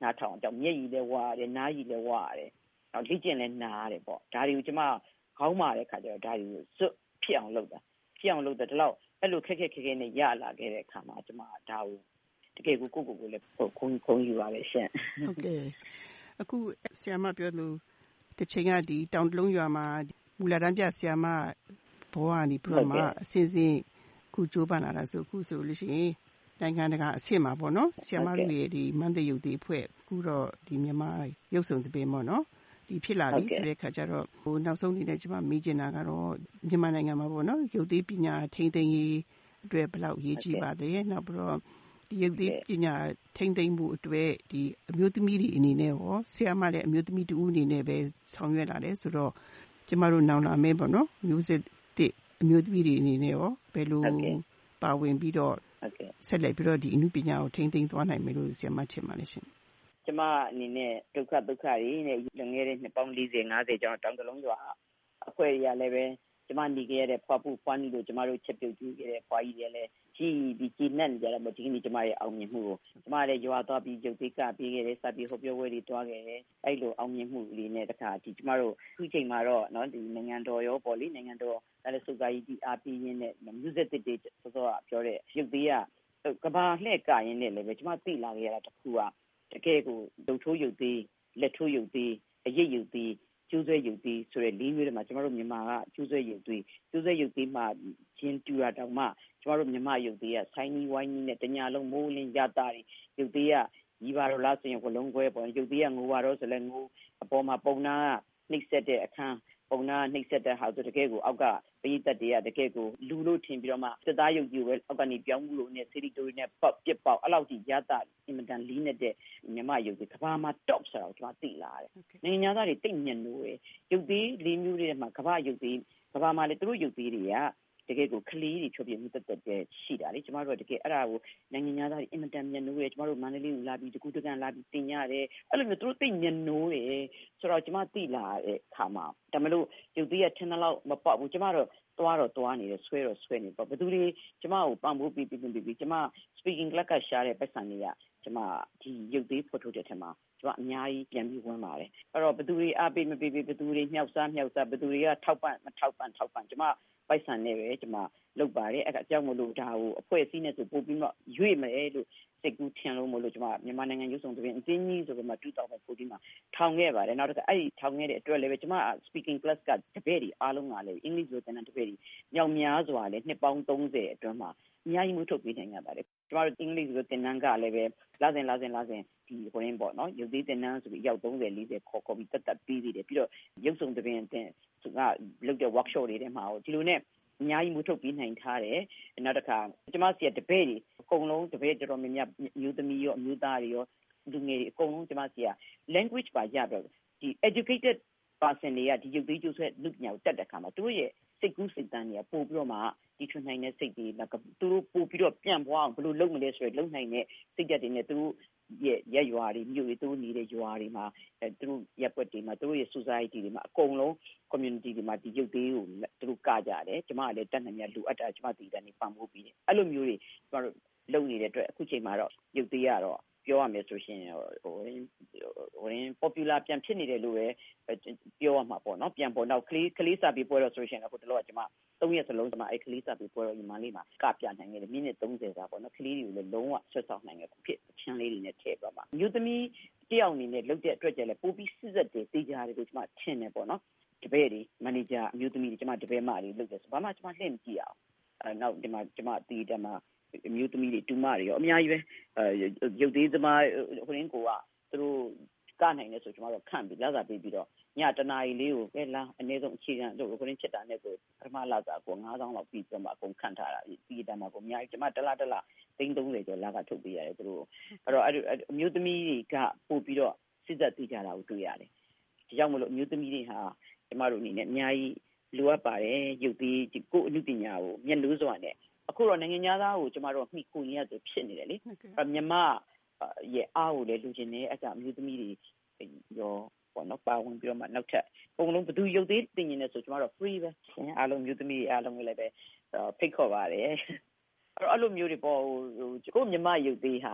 နားထောင်တော့မျက်ရည်လည်းဝါရတယ်နားရည်လည်းဝါရတယ်နောက်လေ့ကျင့်လည်းနားရတယ်ပေါ့ဒါတွေကိုကျွန်မခေါင်းမာတဲ့ခါကျတော့ဒါတွေကိုစွတ်ဖြစ်အောင်လုပ်တာဖြစ်အောင်လုပ်တဲ့ဒီလောက်အဲ့လိုခက်ခက်ခက်ခဲနဲ့ရလာခဲ့တဲ့အခါမှာကျွန်မဒါကိုတကယ်ကိုကိုကိုကိုလည်းခုံခုံယူပါလေရှင်ဟုတ်ကဲ့အခုဆရာမပြောလို့တစ်ချိန်ကဒီတောင်တလုံးရွာမှာမူလာတန်းပြဆရာမဘောကနေပြီးတော့မှအစင်းစင်းခုကြိုးပမ်းလာတာဆိုအခုဆိုလို့ရှိရင်နိုင်ငံတကာအဆင့်မှာပေါ့နော်ဆရာမတို့ရဲ့ဒီမန္တရုပ်သေးအဖွဲ့အခုတော့ဒီမြန်မာရုပ်ဆောင်သဘင်ပေါ့နော်ဒီဖြစ်လာပြီဆိုတဲ့ခါကျတော့ဟိုနောက်ဆုံးအနေနဲ့ကျွန်မမေးချင်တာကတော့မြန်မာနိုင်ငံမှာပေါ့နော်ရုပ်သေးပညာထိန်းသိမ်းရေးအတွက်ဘယ်လောက်ရေးကြီးပါသလဲနောက်ပြီးတော့ဒီရုပ်သေးပညာထိန်းသိမ်းမှုအတွက်ဒီအမျိုးသမီးတွေအနေနဲ့ရောဆရာမလည်းအမျိုးသမီးတူဦးအနေနဲ့ပဲဆောင်ရွက်လာတယ်ဆိုတော့ကျမတို့နောင်လာမယ်ပေါ့နော်မျိုးစစ်တဲ့အမျိုးသမီးတွေအနေနဲ့ရောဘယ်လိုပါဝင်ပြီးတော့ဆက်လက်ပြီးတော့ဒီအမှုပညာကိုထိန်းသိမ်းသွားနိုင်မယ်လို့ဆရာမထင်ပါလိမ့်ရှင်ကျမအနေနဲ့ဒုက္ခဒုက္ခတွေနဲ့လွန်ခဲ့တဲ့နှစ်ပေါင်း၄၀ ၅၀ကျော်တောင်တလုံးရွာအဖွဲ့ရလည်းပဲကျမနေခဲ့ရတဲ့ဖွားဖို့ဖွားနီလို့ကျမတို့ချက်ပြုတ်ကြည့်ခဲ့တဲ့ဖွားကြီးတွေလည်းကြီးပြီးကြီးနဲ့ကြတော့ဒီကနေ့ကျမရဲ့အောင်မြင်မှုကိုကျမလည်းရွာသွားပြီးရုပ်သေးကပေးခဲ့တယ်စပြီးဟောပြောပွဲတွေတွားခဲ့တယ်အဲ့လိုအောင်မြင်မှုလေးနဲ့တခါဒီကျမတို့ခုချိန်မှာတော့เนาะဒီနိုင်ငံတော်ရောပေါ့လေနိုင်ငံတော်အဲ့လိုစုကားကြီးအားပေးရင်းနဲ့ music တွေစောစောပြောတဲ့ရုပ်သေးကကဘာလှဲ့ကရင်နဲ့လည်းပဲကျမသိလာခဲ့ရတာတခုကတကယ်ကိုဒုတ်ထိုးရုပ်သေးလက်ထိုးရုပ်သေးအရိပ်ရုပ်သေးကျိုးဆွဲရုပ်သေးဆိုတဲ့လေးမျိုးတွေမှာကျမတို့မြန်မာကကျိုးဆွဲရုပ်သေးကျိုးဆွဲရုပ်သေးမှာချင်းတူတာတောင်မှကျမတို့မြန်မာရုပ်သေးကဆိုင်းနီဝိုင်းနီနဲ့တညာလုံးမိုးလင်းရတာတွေရုပ်သေးကညီပါတော့လားဆိုရင်ဝလုံးခွဲပေါ့ရုပ်သေးကငိုပါတော့ဆိုလဲငိုအပေါ်မှာပုံနာကနှိပ်စက်တဲ့အခန်းပုံနာနှိပ်စက်တဲ့ဟာဆိုတကယ်ကိုအောက်ကပရိသတ်တွေကတကယ်ကိုလူလို့ထင်ပြီးတော့မှစစ်သားရုပ်ကြီးကိုပဲအောက်ကနေပြောင်းမှုလို့နဲ့စီရီတိုရီနဲ့ပေါက်ပြစ်ပေါက်အဲ့လောက်ကြီးရတာအင်မတန်လီးနေတဲ့မြန်မာရုပ်ကြီးကဘာမှ top ဆိုတော့ကျွန်တော်သိလာတယ်။နိုင်ငံသားတွေတိတ်ညံ့လို့ရရုပ်သေးလေးမျိုးတွေမှာကဘာရုပ်သေးကဘာမှလည်းသူတို့ရုပ်သေးတွေကတကယ်ကိုကလေးတွေဖြိုပြမှုတက်တက်တဲ့ရှိတာလေကျမတို့ကတကယ်အဲ့ဒါကိုနိုင်ငံသားတွေအင်မတန်ညံ့လို့ရကျမတို့မန္တလေးကိုလာပြီးတကူတကန်လာပြီးတင်ရတယ်အဲ့လိုမျိုးသူတို့တိတ်ညံ့လို့ရဆိုတော့ကျမသိလာတဲ့ခါမှာဒါမလို့ရုပ်သေးကထင်တယ်လို့မပေါက်ဘူးကျမတို့သွားတော့သွားနေတယ်ဆွဲတော့ဆွဲနေပေါ့ဘယ်သူတွေကျမကိုပံ့ပိုးပြီးပြီးပြီးပြီးကျမ speaking club ကရှားတဲ့ပတ်စံတွေကကျမဒီရုပ်သေးဖော်ထုတ်တဲ့ထက်မှာကျမအများကြီးပြန်ပြီးဝင်ပါတယ်အဲ့တော့ဘယ်သူတွေအားပေးမပေးပေးဘယ်သူတွေမြောက်စားမြောက်စားဘယ်သူတွေကထောက်ပံ့မထောက်ပံ့ထောက်ပံ့ကျမပိုက်ဆံနဲ့ပဲကျမလုပ်ပါတယ်အဲ့အကြောင်းမလို့ဒါကိုအဖွဲ့အစည်းနဲ့ဆိုပို့ပြီးတော့ရွေ့မယ်လို့စိတ်ကူးထင်လို့မလို့ကျမမြန်မာနိုင်ငံရုပ်ဆောင်သဘင်အတင်းကြီးဆိုပြီးမှtwo thousand fourteenမှာထောင်ခဲ့ပါတယ်နောက်တစ်ခါအဲ့ဒီထောင်ခဲ့တဲ့အတွက်လည်းပဲကျမ speaking class ကတပည့်တွေအားလုံးကလည်းအင်္ဂလိပ်လိုသင်တဲ့တပည့်တွေမြောက်များစွာလည်းနှစ်ပေါင်းသုံးဆယ်အတွင်းမှာအများကြီးမှုထုတ်ပေးနိုင်ကြပါတယ်ကျမတို့အင်္ဂလိပ်လိုသင်တန်းကလည်းပဲလာစဉ်လာစဉ်လာစဉ်ဒီကိုရင်းပေါ့နော်ရုပ်သေးသင်တန်းဆိုပြီးရောက်သုံးဆယ်လေးဆယ်ခေါ်ခေါ်ပြီးတက်တက်ပြီးသေးတယ်ပြီးတော့ရုပ်ဆောင်သဘင်အတင်းကလုပ်တဲ့ workshop တွေထဲမှာဒီလိုနဲ့အများကြီးမှုထုတ်ပြီးနိုင်ထားတယ်နောက်တစ်ခါကျမစီကတပည့်တွေအကုန်လုံးတပည့်တော်တော်များများမျိုးသမီးရောအမျိုးသားတွေရောလူငယ်တွေအကုန်လုံးကျမစီက language ပါရတော့ဒီ educated person တွေကဒီရုပ်သေးကျိုးဆွဲလူပညာကိုတက်တဲ့အခါမှာသူတို့ရဲ့စိတ်ကူးစိတ်တမ်းတွေကပို့ပြီးတော့မှဒီထွန်းနိုင်တဲ့စိတ်တွေသူတို့ပို့ပြီးတော့ပြန်ပွားအောင်ဘယ်လိုလုပ်မလဲဆိုရယ်လုပ်နိုင်တဲ့စိတ်ဓာတ်တွေနဲ့သူတို့ရဲ့ရက်ရွာတွေမြို့တွေသူတို့နေတဲ့ရွာတွေမှာအဲသူတို့ရက်ွက်တွေမှာသူတို့ရဲ့ society တွေမှာအကုန်လုံး community တွေမှာဒီရုပ်သေးကိုသူတို့ကကြတယ်ကျမကလည်းတက်နိုင်မြတ်လိုအပ်တာကျမတည်တယ်နေပံ့ပိုးပြီးတယ်အဲ့လိုမျိုးတွေကျမတို့လုပ်နေတဲ့အတွက်အခုချိန်မှာတော့ရုပ်သေးကတော့ပြောရမယ်ဆိုရှင်ဟိုဟို popular ပြန်ဖြစ်နေတယ်လို့ပဲပြောရမှာပေါ့နော်ပြန်ပေါ်နောက်ကလေးကလေးစာပေပွဲတော့ဆိုရှင်အခုတလောကကျမသုံးရက်စလုံးကျမအဲ့ကလေးစာပေပွဲတော့ညီမလေးမှာကပြနိုင်ခဲ့တယ်မိနစ်သုံးဆယ်စာပေါ့နော်ကလေးတွေကိုလည်းလုံးဝဆွတ်ဆောင်နိုင်ခဲ့ဖြစ်ချင်းလေးတွေနဲ့ထည့်ပါမှာမြို့သမီးတယောက်အနေနဲ့လုပ်တဲ့အတွက်ကျလည်းပိုပြီးစစ်စစ်တွေတေးကြတယ်လို့ကျမထင်တယ်ပေါ့နော်တပည့်တွေမန်နေဂျာအမျိုးသမီးတွေကျမတပည့်မတွေလုပ်တယ်ဆိုဘာမှကျမလှည့်မကြည့်အောင်အဲနောက်ဒီမှာကျမတီးတယ်မှာအမျိုးသမီးတွေတူမတွေရောအများကြီးပဲအဲရုပ်သေးသမားဟိုရင်းကိုကသူတို့ကနိုင်တယ်ဆိုကျွန်တော်တို့ခန့်ပြီးလာစားပေးပြီးတော့ညတနာရီလေးကိုပဲလာအနည်းဆုံးအခြေခံတို့ဟိုရင်းချက်တာနဲ့ကိုပထမလာစားကိုငါးသောင်းလောက်ပြီးတော့မှအကုန်ခန့်ထားတာပြီးတယ်မှာကိုအများကြီးကျွန်မတလားတလားသိန်းသုံးဆယ်ကျော်လာကထုတ်ပေးရတယ်သူတို့အဲ့တော့အမျိုးသမီးတွေကပို့ပြီးတော့စစ်သက်သိကြတာကိုတွေ့ရတယ်ဒီကြောင့်မလို့အမျိုးသမီးတွေဟာကျွန်မတို့အနေနဲ့အများကြီးလိုအပ်ပါတယ်ရုပ်သေးကိုယ်အမှုပညာကိုမျက်နှာစွာနဲ့အခုတော့နိုင်ငံသားကိုကျမတို့မှီခိုနေရတယ်ဖြစ်နေတယ်လေအဲမြန်မာရဲ့အားကိုလည်းလူချင်းနေအဲ့ဒါအမျိုးသမီးတွေရောပေါ့နော်ပါဝင်ပြီးတော့မှနောက်ထပ်ပုံလုံးဘယ်သူရုပ်သေးတင်နေလဲဆိုကျမတို့ free ပဲအားလုံးမျိုးသမီးတွေအားလုံးလည်းပဲဖိတ်ခေါ်ပါတယ်အဲ့တော့အဲ့လိုမျိုးတွေပေါ့ဟိုကိုမြန်မာရုပ်သေးဟာကျမ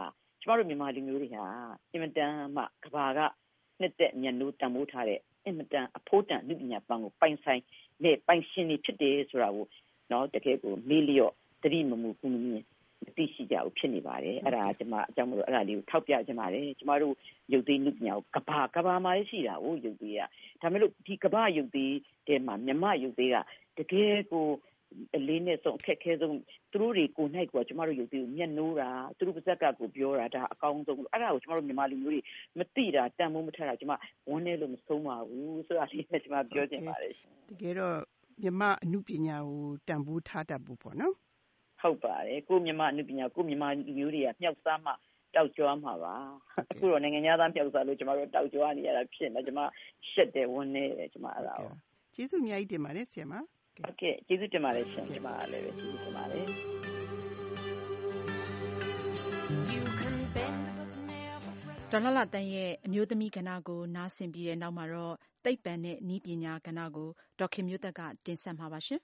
ကျမတို့မြန်မာလူမျိုးတွေဟာအင်မတန်မှကဘာကနှစ်သက်ညံ့လို့တန်ဖိုးထားတဲ့အင်မတန်အဖို့တန်လူပညာပန်းကိုပိုင်ဆိုင်နဲ့ပိုင်ရှင်နေဖြစ်တယ်ဆိုတာကိုနော်တကယ်ကိုမေးလျော့တတိမမှုကုမမြင်သိရှိကြအောင်ဖြစ်နေပါတယ်အဲ့ဒါကျွန်မအကြောင်းမလို့အဲ့ဒါလေးကိုထောက်ပြချင်ပါတယ်ကျမတို့ရုပ်သိမ်းလူပညာကိုကဘာကဘာမှာရှိတာကိုရုပ်သေးကဒါမဲ့လို့ဒီကဘာရုပ်သေးတဲမှာမြမရုပ်သေးကတကယ်ကိုအလေးနဲ့ဆုံးအခက်ခဲဆုံးသူတို့တွေကိုနိုင်ကကျမတို့ရုပ်သေးကိုမျက်နှိုးတာသူတို့ပါဇက်ကကိုပြောတာဒါအကောင်းဆုံးလို့အဲ့ဒါကိုကျမတို့မြန်မာလူမျိုးတွေမသိတာတန်မိုးမထတာကျမဝန်းနေလို့မဆုံးပါဘူးဆိုတာလေးနဲ့ကျမပြောချင်ပါတယ်တကယ်တော့မြန်မာအမှုပညာကိုတန်ဖိုးထားတတ်ဖို့ပေါ့နော်ဟုတ်ပါတယ်ကိုမြန်မာအမှုပညာကိုမြန်မာလူမျိုးတွေကမြောက်စားမှတောက်ကြွားမှာပါအခုတော့နိုင်ငံသားမြောက်စားလို့ကျမတို့တောက်ကြွားနေရတာဖြစ်နေကျမရှက်တယ်ဝန်းနေတယ်ကျမအဲ့ဒါကိုကျေးဇူးအများကြီးတင်ပါတယ်ဆရာမဟုတ်ကဲ့ကျေးဇူးတင်ပါတယ်ရှင်ကျမလည်းပဲကျေးဇူးတင်ပါတယ်ဒေါ်လာလာတန်ရဲ့အမျိုးသမီးကဏ္ဍကိုနားဆင်ပြီးတဲ့နောက်မှာတော့သိပ္ပံနဲ့နည်းပညာကဏ္ဍကိုဒေါက်ခင်မျိုးသက်ကတင်ဆက်မှာပါရှင်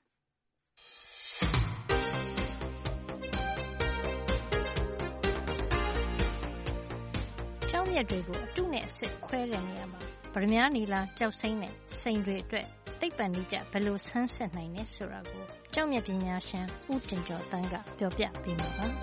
ကျောင်းမြတ်တွေကိုအတုနဲ့အစစ်ခွဲတဲ့နေရာမှာဗရမ ्या နီလာကြောက်စိမ့်နဲ့စိန်တွေအတွက်သိပ္ပံနည်းကျဘယ်လိုဆန်းစစ်နိုင်လဲဆိုတာကိုကျောင်းမြတ်ပညာရှင်ဦးတင်ကျော်တန်းကပြောပြပေးမှာပါ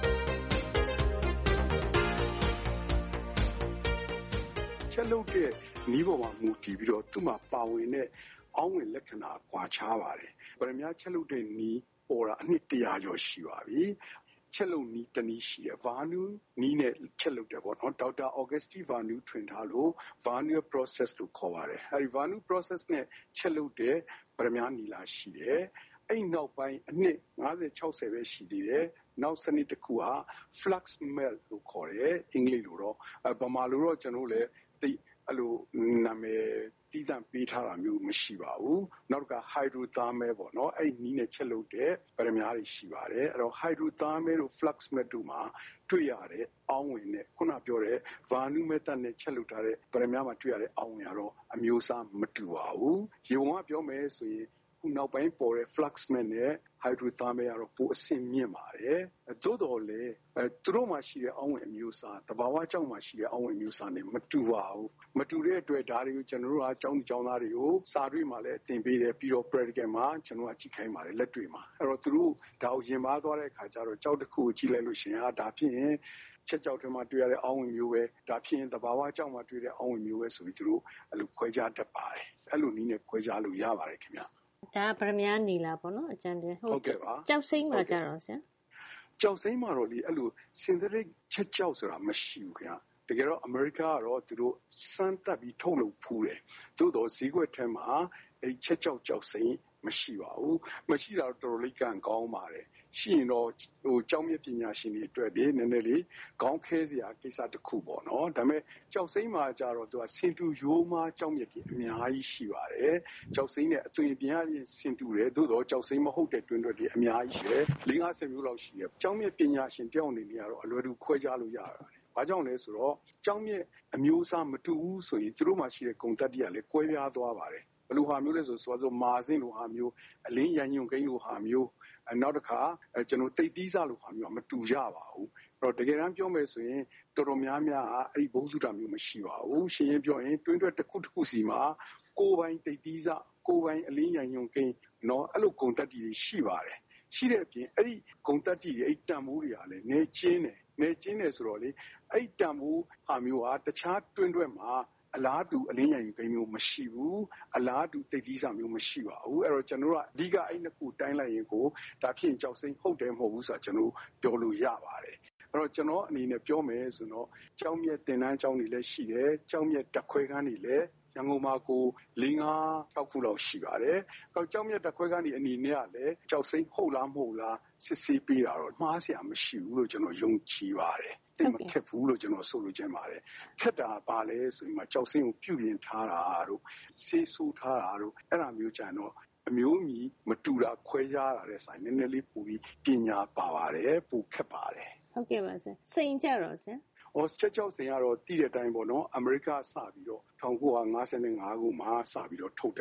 ချက်လုပ်တဲ့နီးပေါ်မှာမူတည်ပြီးတော့သူ့မှာပါဝင်တဲ့အောင်းဝင်လက္ခဏာကွာခြားပါတယ်ဗရမ ्या ချက်လုပ်တဲ့နီးပေါ်တာအနှစ်တရာကျော်ရှိပါပြီချက်လုပ်နီးတနည်းရှိတယ်ဗာနူးနီးနဲ့ချက်လုပ်တယ်ပေါ့နော်ဒေါက်တာအော်ဂတ်စတီဗာနူးထွင်ထားလို့ Varnier process လို့ခေါ်ပါတယ်အဲဒီ Varnier process နဲ့ချက်လုပ်တဲ့ဗရမ ्या နီလာရှိတယ်အဲ့နောက်ပိုင်းအနှစ်၅၀ ၆၀ပဲရှိသေးတယ်နောက်စနစ်တစ်ခုက flux melt လို့ခေါ်တယ်အင်္ဂလိပ်လိုတော့ဗမာလိုတော့ကျွန်တော်လည်းသိအဲ့လိုနာမည်တည်တံ့ပေးထားတာမျိုးမရှိပါဘူးနောက်က hydrothermal ပေါ့နော်အဲ့နီးနဲ့ချက်လုပ်တဲ့ဗရမ ्या တွေရှိပါတယ်အဲ့တော့ hydrothermal တို့ flux melt တို့မှာတွေ့ရတဲ့အောင်းဝင်နဲ့ခုနပြောတဲ့ Varnier method နဲ့ချက်လုပ်ထားတဲ့ဗရမ ्या မှာတွေ့ရတဲ့အောင်းဝင်ကတော့အမျိုးအစားမတူပါဘူးရေပုံကပြောမယ်ဆိုရင်ခုနောက်ပိုင်းပေါ်တဲ့ flux melt နဲ့ hydrothermal ကတော့ပိုအဆင့်မြင့်ပါတယ်သို့တော်လည်းအဲသူတို့မှာရှိတဲ့အောင်းဝင်အမျိုးအစားတဘာဝကြောင့်မှရှိတဲ့အောင်းဝင်အမျိုးအစားနဲ့မတူပါဘူးမတူတဲ့အတွက်ဒါတွေကိုကျွန်တော်တို့ကကျောင်းကျောင်းသားတွေကိုစာတွေ့မှာလည်းသင်ပေးတယ်ပြီးတော့ practical မှာကျွန်တော်ကကြည့်ခိုင်းပါတယ်လက်တွေ့မှာအဲ့တော့သူတို့ဒါကိုရင်ပါသွားတဲ့အခါကျတော့ကျောင်းတစ်ခုကိုကြည့်လိုက်လို့ရှိရင်ဟာဒါဖြစ်ရင်ချက်ကြောက်ထဲမှာတွေ့ရတဲ့အောင်းဝင်မျိုးပဲဒါဖြစ်ရင်တဘာဝကြောင့်မှတွေ့တဲ့အောင်းဝင်မျိုးပဲဆိုပြီးသူတို့အဲ့လိုခွဲခြားတတ်ပါတယ်အဲ့လိုနည်းနဲ့ခွဲခြားလို့ရပါတယ်ခင်ဗျဒါဗရမ ्या နီလာပေါ့နော်အကျဉ်းတယ်ဟုတ်ကဲ့ပါကြောက်စိမ့်မှာကြတော့ဆရာကြောက်စိမ့်မှာတော့လေအဲ့လို synthetic ချက်ကြောက်ဆိုတာမရှိဘူးခင်ဗျတကယ်တော့အမေရိကကတော့သူတို့စမ်းသပ်ပြီးထုတ်လုပ်ဖူးတယ်သို့တော့ဈေးကွက်ထဲမှာအဲ့ချက်ကြောက်ကြောက်စိမ့်မရှိပါဘူးမရှိတာတော့တော်တော်လေးကံကောင်းပါတယ်ရှိရင်တော့ဟိုကျောင်းမြတ်ပညာရှင်တွေအတွက်ဒီနည်းနည်းလေးခေါင်းခဲစရာကိစ္စတစ်ခုပေါ့နော်ဒါပေမဲ့ကြောက်စိမ့်မှာကြတော့သူကစင်တူရိုးမှာကျောင်းမြတ်ကြီးအများကြီးရှိပါတယ်ကြောက်စိမ့်နဲ့အသွင်ပြင်ရရင်စင်တူတယ်သို့တော့ကြောက်စိမ့်မဟုတ်တဲ့တွင်တွေအများကြီးရှိတယ်၄၅၀မျိုးလောက်ရှိတယ်ကျောင်းမြတ်ပညာရှင်တယောက်အနေနဲ့ကတော့အလွယ်တကူခွဲခြားလို့ရပါတယ်ဘာကြောင့်လဲဆိုတော့ကျောင်းမြတ်အမျိုးအစားမတူဘူးဆိုရင်သူတို့မှာရှိတဲ့ဂုဏ်သတ္တိကလည်းကွဲပြားသွားပါတယ်ဘယ်လိုဟာမျိုးလဲဆိုဆိုဆိုမာစင်းလိုဟာမျိုးအလင်းရန်ညွန့်ကိန်းလိုဟာမျိုးနောက်တစ်ခါကျွန်တော်တိတ်သီးစားလိုဟာမျိုးမတူကြပါဘူးအဲ့တော့တကယ်တမ်းပြောမယ်ဆိုရင်တော်တော်များများအဲ့ဒီဘုံစုတာမျိုးမရှိပါဘူးရှင်းရင်းပြောရင်တွင်းတွက်တစ်ခုတစ်ခုစီမှာကိုယ်ပိုင်တိတ်သီးစားကိုယ်ပိုင်အလင်းရန်ညွန့်ကိန်းနော်အဲ့လိုဂုဏ်သတ္တိတွေရှိပါတယ်ရှိတဲ့အပြင်အဲ့ဒီဂုဏ်သတ္တိတွေအဲ့တန်ဖိုးတွေကလည်းနေချင်းတယ်နေချင်းတယ်ဆိုတော့လေအဲ့တန်ဖိုးဟာမျိုးဟာတခြားတွင်းတွက်မှာအလားတူအလင်းရန်ယူကိန်းမျိုးမရှိဘူးအလားတူတိတ်သီးစာမျိုးမရှိပါဘူးအဲ့တော့ကျွန်တော်တို့ကအဓိကအဲ့နှစ်ခုတိုင်းလိုက်ရင်ကိုဒါဖြစ်ရင်ကြောက်စိမ့်ဟုတ်တယ်မဟုတ်ဘူးဆိုတာကျွန်တော်ပြောလို့ရပါတယ်အဲ့တော့ကျွန်တော်အနေနဲ့ပြောမယ်ဆိုတော့ကျောင်းမြတ်တင်တန်းကျောင်းတွေလည်းရှိတယ်ကျောင်းမြတ်တက်ခွဲခန်းတွေလည်းရန်ကုန်မှာကို၄၅၆ခုလောက်ရှိပါတယ်။အော်ကျောင်းမြတ်တက်ခွဲခန်းဒီအနေနဲ့ကလည်းကြောက်စိမ့်ဟုတ်လားမဟုတ်လားစစ်ဆေးပေးတာတော့မှားစရာမရှိဘူးလို့ကျွန်တော်ယုံကြည်ပါတယ်။တိတ်မခက်ဘူးလို့ကျွန်တော်ဆိုလိုချင်ပါတယ်။ခက်တာပါလဲဆိုရင်မှကြောက်စိမ့်ကိုပြုပြင်ထားတာတို့ဆေးဆိုးထားတာတို့အဲ့ဒါမျိုးကြံတော့အမျိုးမီမတူတာခွဲခြားတာတဲ့ဆိုင်နည်းနည်းလေးပိုပြီးပညာပါပါတယ်ပိုခက်ပါတယ်။ဟုတ်ကဲ့ပါဆရာ။စိန်ကြတော့ဆရာ။အော်ချက်ကြောက်စင်ကတော့တည်တဲ့အတိုင်းပေါ့နော်အမေရိကစပြီးတော့၁၉၅၅ခုမှာစပြီးတော့ထုတ်တယ်ပေါ့သူ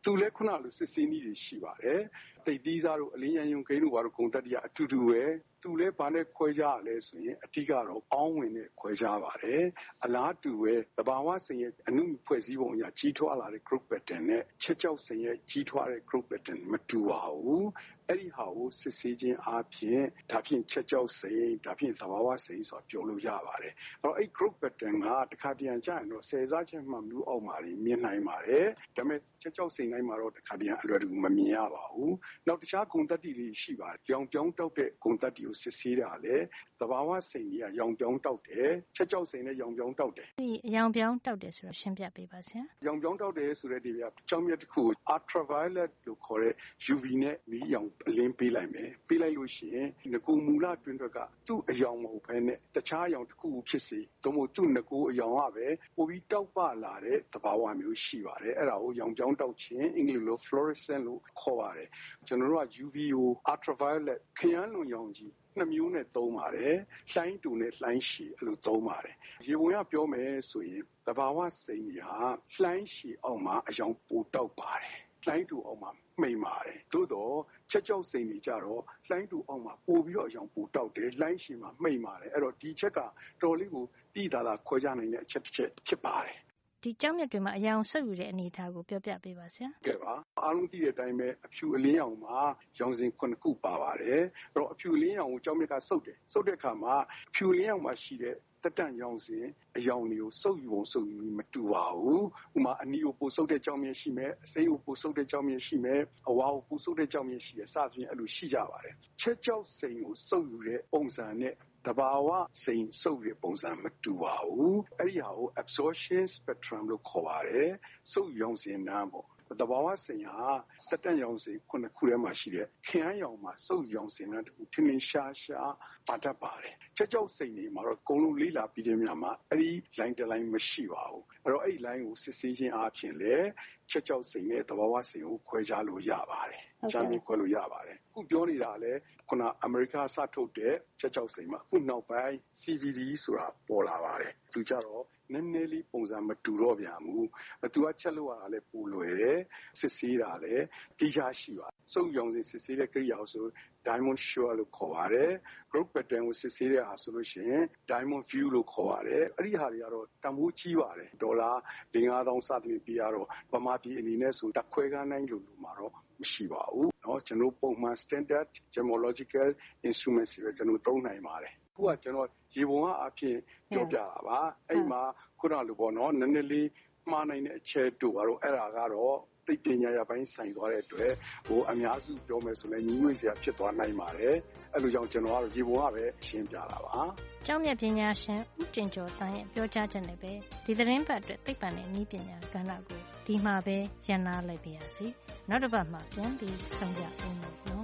သူလည်းခုနလိုစစ်စင်းကြီးတွေရှိပါတယ်တိတ်သီးစားတို့အလင်းရန်ယုံကိန်းတို့ဘာလို့ဂုံတက်တရားအတူတူပဲသူလည်းဘာနဲ့ခွဲခြားရလဲဆိုရင်အတိကတော့အောင်းဝင်နဲ့ခွဲခြားပါတယ်အလားတူပဲတဘာဝစိန်ရဲ့အနုဖွဲ့စည်းပုံအရကြီးထွားလာတဲ့ group pattern နဲ့ချက်ကြောက်စိန်ရဲ့ကြီးထွားတဲ့ group pattern မတူပါဘူးအဲ့ဒီဟာကိုစစ်ဆေးခြင်းအပြင်ဒါဖြင့်ချက်ကြောက်စိန်ဒါဖြင့်သဘာဝစိန်ဆိုပြောလို့ရပါတယ်အဲ့တော့အဲ့ group pattern ကတခါတရံကြာရင်တော့ဆယ်စားချက်မှမျိုးအောက်မှာမြင်နိုင်ပါတယ်ဒါပေမဲ့ချက်ကြောက်စိန်တိုင်းမှာတော့တခါတရံအလွယ်တကူမမြင်ရပါဘူးနောက်တခြားဂုဏ်သတ္တိလေးရှိပါတယ်ရောင်ပြောင်းတောက်တဲ့ဂုဏ်သတ္တိကိုစစ်ဆေးတာလေသဘာဝစိန်ကြီးကရောင်ပြောင်းတောက်တယ်ချက်ကြောက်စိန်နဲ့ရောင်ပြောင်းတောက်တယ်ဒီရောင်ပြောင်းတောက်တယ်ဆိုတော့ရှင်းပြပေးပါဆရာရောင်ပြောင်းတောက်တယ်ဆိုတဲ့ဒီကကြောင်းမြတ်တစ်ခုကို ultraviolet လို့ခေါ်တဲ့ ယူ ဗီ နဲ့မီးရောင်အလင်းပေးလိုက်မယ်ပေးလိုက်လို့ရှိရင်ငကူမူလတွင်တွက်ကသူ့အယောင်မဟုတ်ဘဲနဲ့တခြားအယောင်တစ်ခုဖြစ်စေသို့မဟုတ်သူ့ငကူအယောင်ကပဲပိုပြီးတောက်ပလာတဲ့သဘာဝမျိုးရှိပါတယ်အဲ့ဒါကိုရောင်ပြောင်းတောက်ခြင်းအင်္ဂလိပ်လို fluorescent လို့ခေါ်ပါတယ်ကျွန်တော်တို့က ယူ ဗီ ကို ultraviolet ခရမ်းလွန်ရောင်ကြီးနှစ်မျိုးနဲ့သုံးပါတယ်လှိုင်းတူနဲ့လှိုင်းရှည်အဲ့လိုသုံးပါတယ်ရေဝင်ကပြောမယ်ဆိုရင်သဘာဝစိန်ကြီးဟာလှိုင်းရှည်အောက်မှာအယောင်ပိုတောက်ပါတယ်လှိုင်းတူအောက်မှာမိန်ပါတယ်သို့တော့ချက်ကြောက်စိန်ကြီးကြတော့လှိုင်းတူအောက်မှာပိုပြီးတော့အယောင်ပိုတောက်တယ်လှိုင်းရှည်မှာမိန်ပါတယ်အဲ့တော့ဒီချက်ကတော်လေးကိုတိတာလာခွဲခြားနိုင်တဲ့အချက်တစ်ချက်ဖြစ်ပါတယ်ဒီကြောင်းမြတ်တွေမှာအယောင်ဆုပ်ယူတဲ့အနေအထားကိုပြောပြပေးပါဆရာကဲပါအားလုံးသိတဲ့အတိုင်းပဲအဖြူအလင်းရောင်မှာရောင်စဉ်ခုနှစ်ခုပါပါတယ်အဲ့တော့အဖြူအလင်းရောင်ကိုကြောင်းမြတ်ကဆုပ်တယ်ဆုပ်တဲ့အခါမှာအဖြူအလင်းရောင်မှာရှိတဲ့တက်တန့်ရောင်စဉ်အယောင်တွေကိုစုပ်ယူပုံစုပ်ယူမတူပါဘူးဥမာအနီကိုပို့ဆုပ်တဲ့ကြောင်းမြတ်ရှိမယ်အစိမ်းကိုပို့ဆုပ်တဲ့ကြောင်းမြတ်ရှိမယ်အဝါကိုပို့ဆုပ်တဲ့ကြောင်းမြတ်ရှိတယ်စသဖြင့်အဲ့လိုရှိကြပါတယ်ချက်ကြောက်စိန်ကိုစုပ်ယူတဲ့ပုံစံနဲ့တဘာဝစိန်စုပ်ရပုံစံမတူပါဘူးအဲ့ဒီဟာကို absorption spectrum လို့ခေါ်ပါတယ်စုပ်ရောင်စဉ်နားပေါ့တဘာဝစိန်ဟာတက်တန့်ရောင်စဉ်ခုနှစ်ခုထဲမှာရှိတဲ့ခရမ်းရောင်မှာစုပ်ရောင်စဉ်နားတခုထင်းထင်းရှားရှားပါတတ်ပါတယ်ချက်ကြောက်စိန်တွေမှာတော့အကုန်လုံးလေးလာပြီးတဲ့များမှာအဲ့ဒီ line တစ် line မရှိပါဘူးအဲ့တော့အဲ့ဒီ line ကိုစစ်ဆေးခြင်းအပြင်လေချက်ကြောက်စိန်နဲ့တဘာဝစိန်ကိုခွဲခြားလို့ရပါတယ်ချမ်းမြေခွဲလို့ရပါတယ်ခုပြောနေတာလေခုနအမေရိကစထုတ်တဲ့ချက်ကြောက်စိန်မှာခုနောက်ပိုင်း စီ ဗီ ဒီ ဆိုတာပေါ်လာပါတယ်သူကြတော့နည်းနည်းလေးပုံစံမတူတော့ပြန်ဘူးသူကချက်လို့ရတာလဲပူလွယ်တယ်စစ်ဆေးတာလဲတိကျရှိပါစုပ်ရောင်စင်စစ်ဆေးတဲ့ကိရိယာဆို diamond shower လို့ခေါ်ပါတယ် group pattern ကိုစစ်ဆေးတဲ့အားဆိုလို့ရှိရင် diamond view လို့ခေါ်ပါတယ်အဲ့ဒီဟာတွေကတော့တန်ဖိုးကြီးပါတယ်ဒေါ်လာ ၄-၅ သောင်းစသဖြင့်ပြရတော့ဗမာပြည်အနေနဲ့ဆိုတခွဲကန်းတိုင်းလို့လို့မှာတော့မရှိပါဘူးเนาะကျွန်တော်ပုံမှန် standard gemological instruments တွေကျွန်တော်သုံးနိုင်ပါတယ်ခုကကျွန်တော်ရေပုံကအဖြစ်ပြောပြတာပါအဲ့မှာခုနလိုပေါ့နော်နည်းနည်းလေးမှားနိုင်တဲ့အချက်တို့ကတော့အဲ့ဒါကတော့သိပညာရပိုင်းဆိုင်သွားတဲ့အတွက်ဟိုအများစုပြောမယ်ဆိုရင်ညီငွေစရာဖြစ်သွားနိုင်ပါတယ်အဲ့လိုကြောင့်ကျွန်တော်ကတော့ရေပုံကပဲရှင်းပြတာပါကျောင်းမြတ်ပညာရှင်ဦးတင်ကျော်တန်းရဲ့ပြောကြားချက်နဲ့ပဲဒီသတင်းပတ်အတွက်သိပ္ပံနဲ့နည်းပညာကဏ္ဍကိုဒီမှာပဲရန်နာလိုက်ပါရစေနောက်တစ်ပတ်မှာပြန်ပြီးဆုံကြအောင်လို့နော်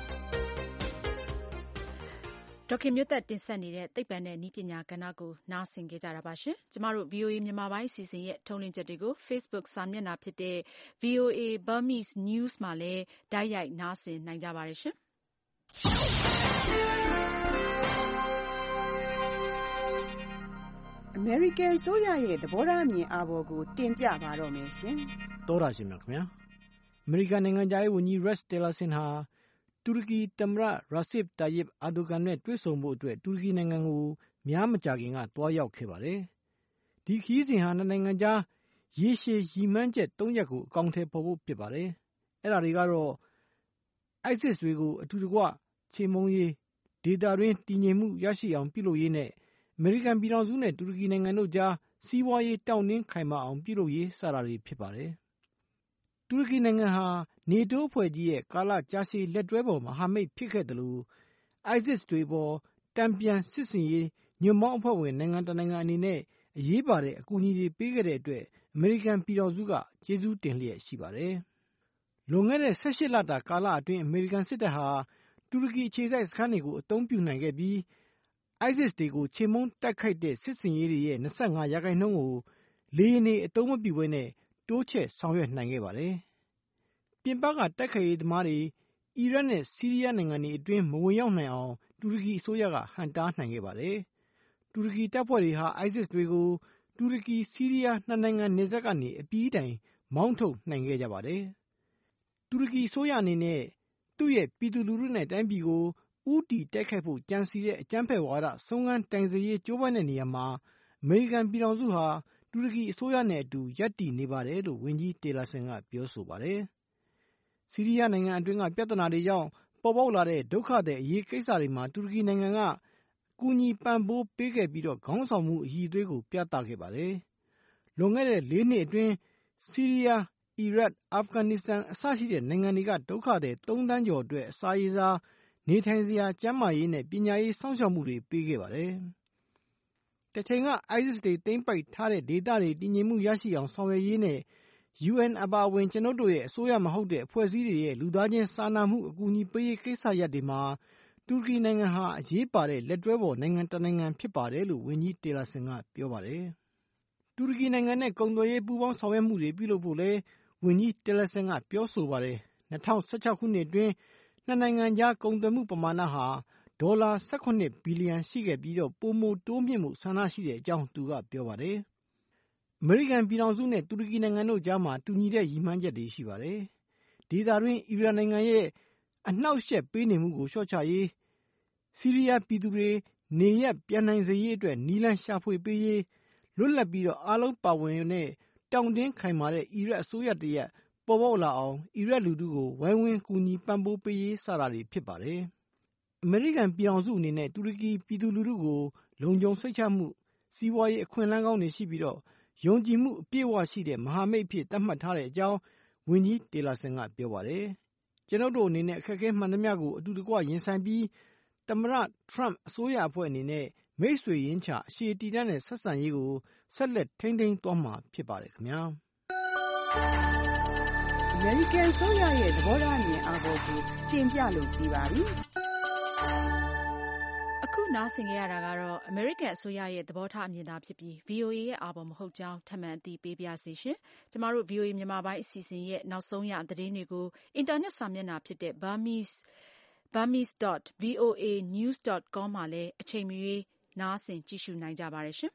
ဒေါက်ခင်မျိုးသက်တင်ဆက်နေတဲ့သိပ္ပံနဲ့နည်းပညာကဏ္ဍကိုနားဆင်ကြကြတာပါရှင်ကျမတို့ ဗွီအိုအေ မြန်မာပိုင်းအစီအစဉ်ရဲ့ထုတ်လွှင့်ချက်တွေကို Facebook စာမျက်နှာဖြစ်တဲ့ ဗွီအိုအေ Burmese News မှာလည်းတိုက်ရိုက်နားဆင်နိုင်ကြပါတယ်ရှင်အမေရိကန်ဆိုရရဲ့သဘောထားအမြင်အာဘော်ကိုတင်ပြပါတော့မယ်ရှင်တော်ရရှိမြခင်ဗျာအမေရိကန်နိုင်ငံသားဝန်ကြီး Rex Tillerson ဟာတူရကီသမ္မတ Recep Tayyip Erdogan နဲ့တွေ့ဆုံဖို့အတွက်တူရကီနိုင်ငံကိုများမကြာခင်ကသွားရောက်ခဲ့ပါတယ်။ဒီခရီးစဉ်ဟာနှစ်နိုင်ငံကြားရေရှည်ရည်မှန်းချက်သုံးရပ်ကိုအကောင်အထည်ဖော်ဖို့ဖြစ်ပါတယ်။အဲ့ဒါတွေကတော့ ISIS တွေကိုအတူတကွချေမှုန်းရေးဒေသတွင်းတည်ငြိမ်မှုရရှိအောင်ပြုလုပ်ရေးနဲ့အမေရိကန်ပြည်ထောင်စုနဲ့တူရကီနိုင်ငံတို့ကြားစီးပွားရေးတောင့်တင်းခိုင်မာအောင်ပြုလုပ်ရေးစတာတွေဖြစ်ပါတယ်။တူရကီနိုင်ငံဟာနေတိုးအဖွဲ့ကြီးရဲ့ကာလကြာရှည်လက်တွဲပေါ်မဟာမိတ်ဖြစ်ခဲ့တယ်လို့ ISIS တွေပေါ်တံပြန်စစ်စင်ရေးညွန့်ပေါင်းအဖွဲ့ဝင်နိုင်ငံတနိုင်ငံအနေနဲ့အရေးပါတဲ့အကူအညီတွေပေးခဲ့တဲ့အတွက်အမေရိကန်ပြည်ထောင်စုကကျေးဇူးတင်လျက်ရှိပါတယ်။လွန်ခဲ့တဲ့ဆယ့်ရှစ်လတာကာလအတွင်းအမေရိကန်စစ်တပ်ဟာတူရကီအခြေစိုက်စခန်းတွေကိုအသုံးပြုနိုင်ခဲ့ပြီး ISIS တွေကိုချေမှုန်းတိုက်ခိုက်တဲ့စစ်စင်ရေးတွေရဲ့၂၅ရာခိုင်နှုန်းကိုလေယာဉ်တွေအသုံးမပြုဘဲနဲ့တိုးချဲ့ဆောင်ရွက်နိုင်ခဲ့ပါတယ်။ပြင်ပကတိုက်ခိုက်ရေးသမားတွေအီရတ်နဲ့ဆီးရီးယားနိုင်ငံတွေအတွင်းမဝင်ရောက်နိုင်အောင်တူရကီအစိုးရကဟန့်တားနိုင်ခဲ့ပါတယ်။တူရကီတပ်ဖွဲ့တွေဟာ ISIS တွေကိုတူရကီ-ဆီးရီးယားနှစ်နိုင်ငံနယ်စပ်ကနေအပြီးတိုင်မောင်းထုတ်နိုင်ခဲ့ကြပါတယ်တူရကီအစိုးရအနေနဲ့သူ့ရဲ့ပြည်သူလူထုနဲ့တိုင်းပြည်ကိုဦးတည်တိုက်ခိုက်ဖို့ကြံစီတဲ့အကြမ်းဖက်ဝါဒဆုံးခန်းတိုင်စေရေးကြိုးပမ်းတဲ့နေရာမှာအမေရိကန်ပြည်ထောင်စုဟာတူရကီအစိုးရနဲ့အတူရပ်တည်နေပါတယ်လို့ဝန်ကြီးတေလာဆင်ကပြောဆိုပါတယ်။ဆီးရီးယားနိုင်ငံအတွင်းကပြဿနာတွေကြောင့်ပေါ်ပေါက်လာတဲ့ဒုက္ခသည်အရေးကိစ္စတွေမှာတူရကီနိုင်ငံကကူညီပံ့ပိုးပေးခဲ့ပြီးတော့ခေါင်းဆောင်မှုအရည်အသွေးကိုပြသခဲ့ပါတယ်။လွန်ခဲ့တဲ့လေးနှစ်အတွင်းဆီးရီးယားအီရတ်အာဖဂန်နစ္စတန်အစရှိတဲ့နိုင်ငံတွေကဒုက္ခသည်သုံးသန်းကျော်အတွက်အစာရေစာနေထိုင်စရာကျန်းမာရေးနဲ့ပညာရေးစောင့်ရှောက်မှုတွေပေးခဲ့ပါတယ်။တချိန်က ISIS တွေသိမ်းပိုက်ထားတဲ့ဒေသတွေတည်ငြိမ်မှုရရှိအောင်ဆောင်ရွက်ရေးနဲ့ ယူအန် အပါအဝင်ကျွန်ုပ်တို့ရဲ့အစိုးရမဟုတ်တဲ့အဖွဲ့အစည်းတွေရဲ့လူသားချင်းစာနာမှုအကူအညီပေးရေးကိစ္စရပ်တွေမှာတူရကီနိုင်ငံဟာအရေးပါတဲ့လက်တွဲဖော်နိုင်ငံတစ်နိုင်ငံဖြစ်ပါတယ်လို့ဝန်ကြီးတေလာဆင်ကပြောပါတယ်။တူရကီနိုင်ငံနဲ့ကုန်သွယ်ရေးပူးပေါင်းဆောင်ရွက်မှုတွေပြုလုပ်ဖို့လည်းဝန်ကြီးတေလာဆင်ကပြောဆိုပါတယ်။၂၀၁၆ခုနှစ်အတွင်းနှစ်နိုင်ငံကြားကုန်သွယ်မှုပမာဏဟာဒေါ်လာ၁၇ဘီလီယံရှိခဲ့ပြီးတော့ပိုမိုတိုးမြင့်မှုဆန္ဒရှိတဲ့အကြောင်းသူကပြောပါတယ်။အမေရိကန်ပြည်ထောင်စုနဲ့တူရကီနိုင်ငံတို့ကြားမှာတူညီတဲ့ရည်မှန်းချက်တွေရှိပါတယ်။ဒေသတွင်းအီရန်နိုင်ငံရဲ့အနှောက်အယှက်ပေးနေမှုကိုလျှော့ချရေးဆီးရီးယားပြည်သူတွေနေရပ်ပြန်နိုင်စေရေးအတွက်နည်းလမ်းရှာဖွေပေးရေးလွတ်လပ်ပြီးတော့အားလုံးပါဝင်တဲ့တောင့်တင်းခိုင်မာတဲ့အီရတ်အစိုးရတရက်ပေါ်ပေါက်လာအောင်အီရတ်လူထုကိုဝိုင်းဝန်းကူညီပံ့ပိုးပေးရေးစတာတွေဖြစ်ပါတယ်။အမေရိကန်ပြည်ထောင်စုအနေနဲ့တူရကီပြည်သူလူထုကိုလုံခြုံစိတ်ချမှုစီးပွားရေးအခွင့်အလမ်းကောင်းတွေရှိပြီးတော့ယုံကြည်မှုအပြည့်အဝရှိတဲ့မဟာမိတ်အဖြစ်သတ်မှတ်ထားတဲ့အကြောင်းဝန်ကြီးတေလာဆင်ကပြောပါတယ်။ကျွန်ုပ်တို့အနေနဲ့အခက်အခဲမှန်သမျှကိုအတူတကွရင်ဆိုင်ပြီးသမ္မတထရမ့်အစိုးရအဖွဲ့အနေနဲ့မိတ်ဆွေရင်းချအရှည်တည်တံ့တဲ့ဆက်ဆံရေးကိုဆက်လက်ထိန်းသိမ်းသွားမှာဖြစ်ပါတယ်ခင်ဗျာ။အမေရိကန်ဆိုရရဲ့သဘောထားမြင်အားကိုတင်ပြလို့ပြီးပါပြီ။အခုနားဆင်ကြရတာကတော့အမေရိကန်အစိုးရရဲ့သဘောထားအမြင်သာဖြစ်ပြီး ဗီအိုအေ ရဲ့အာဘော်မဟုတ်ကြောင်းထပ်မံအသိပေးပါရစေရှင်။ကျမတို့ ဗီအိုအေ မြန်မာပိုင်းအစီအစဉ်ရဲ့နောက်ဆုံးရသတင်းတွေကိုအင်တာနက်စာမျက်နှာဖြစ်တဲ့ Burmese burmese dot v o a news dot com မှာလည်းအချိန်မရွေးနားဆင်ကြည့်ရှုနိုင်ကြပါတယ်ရှင်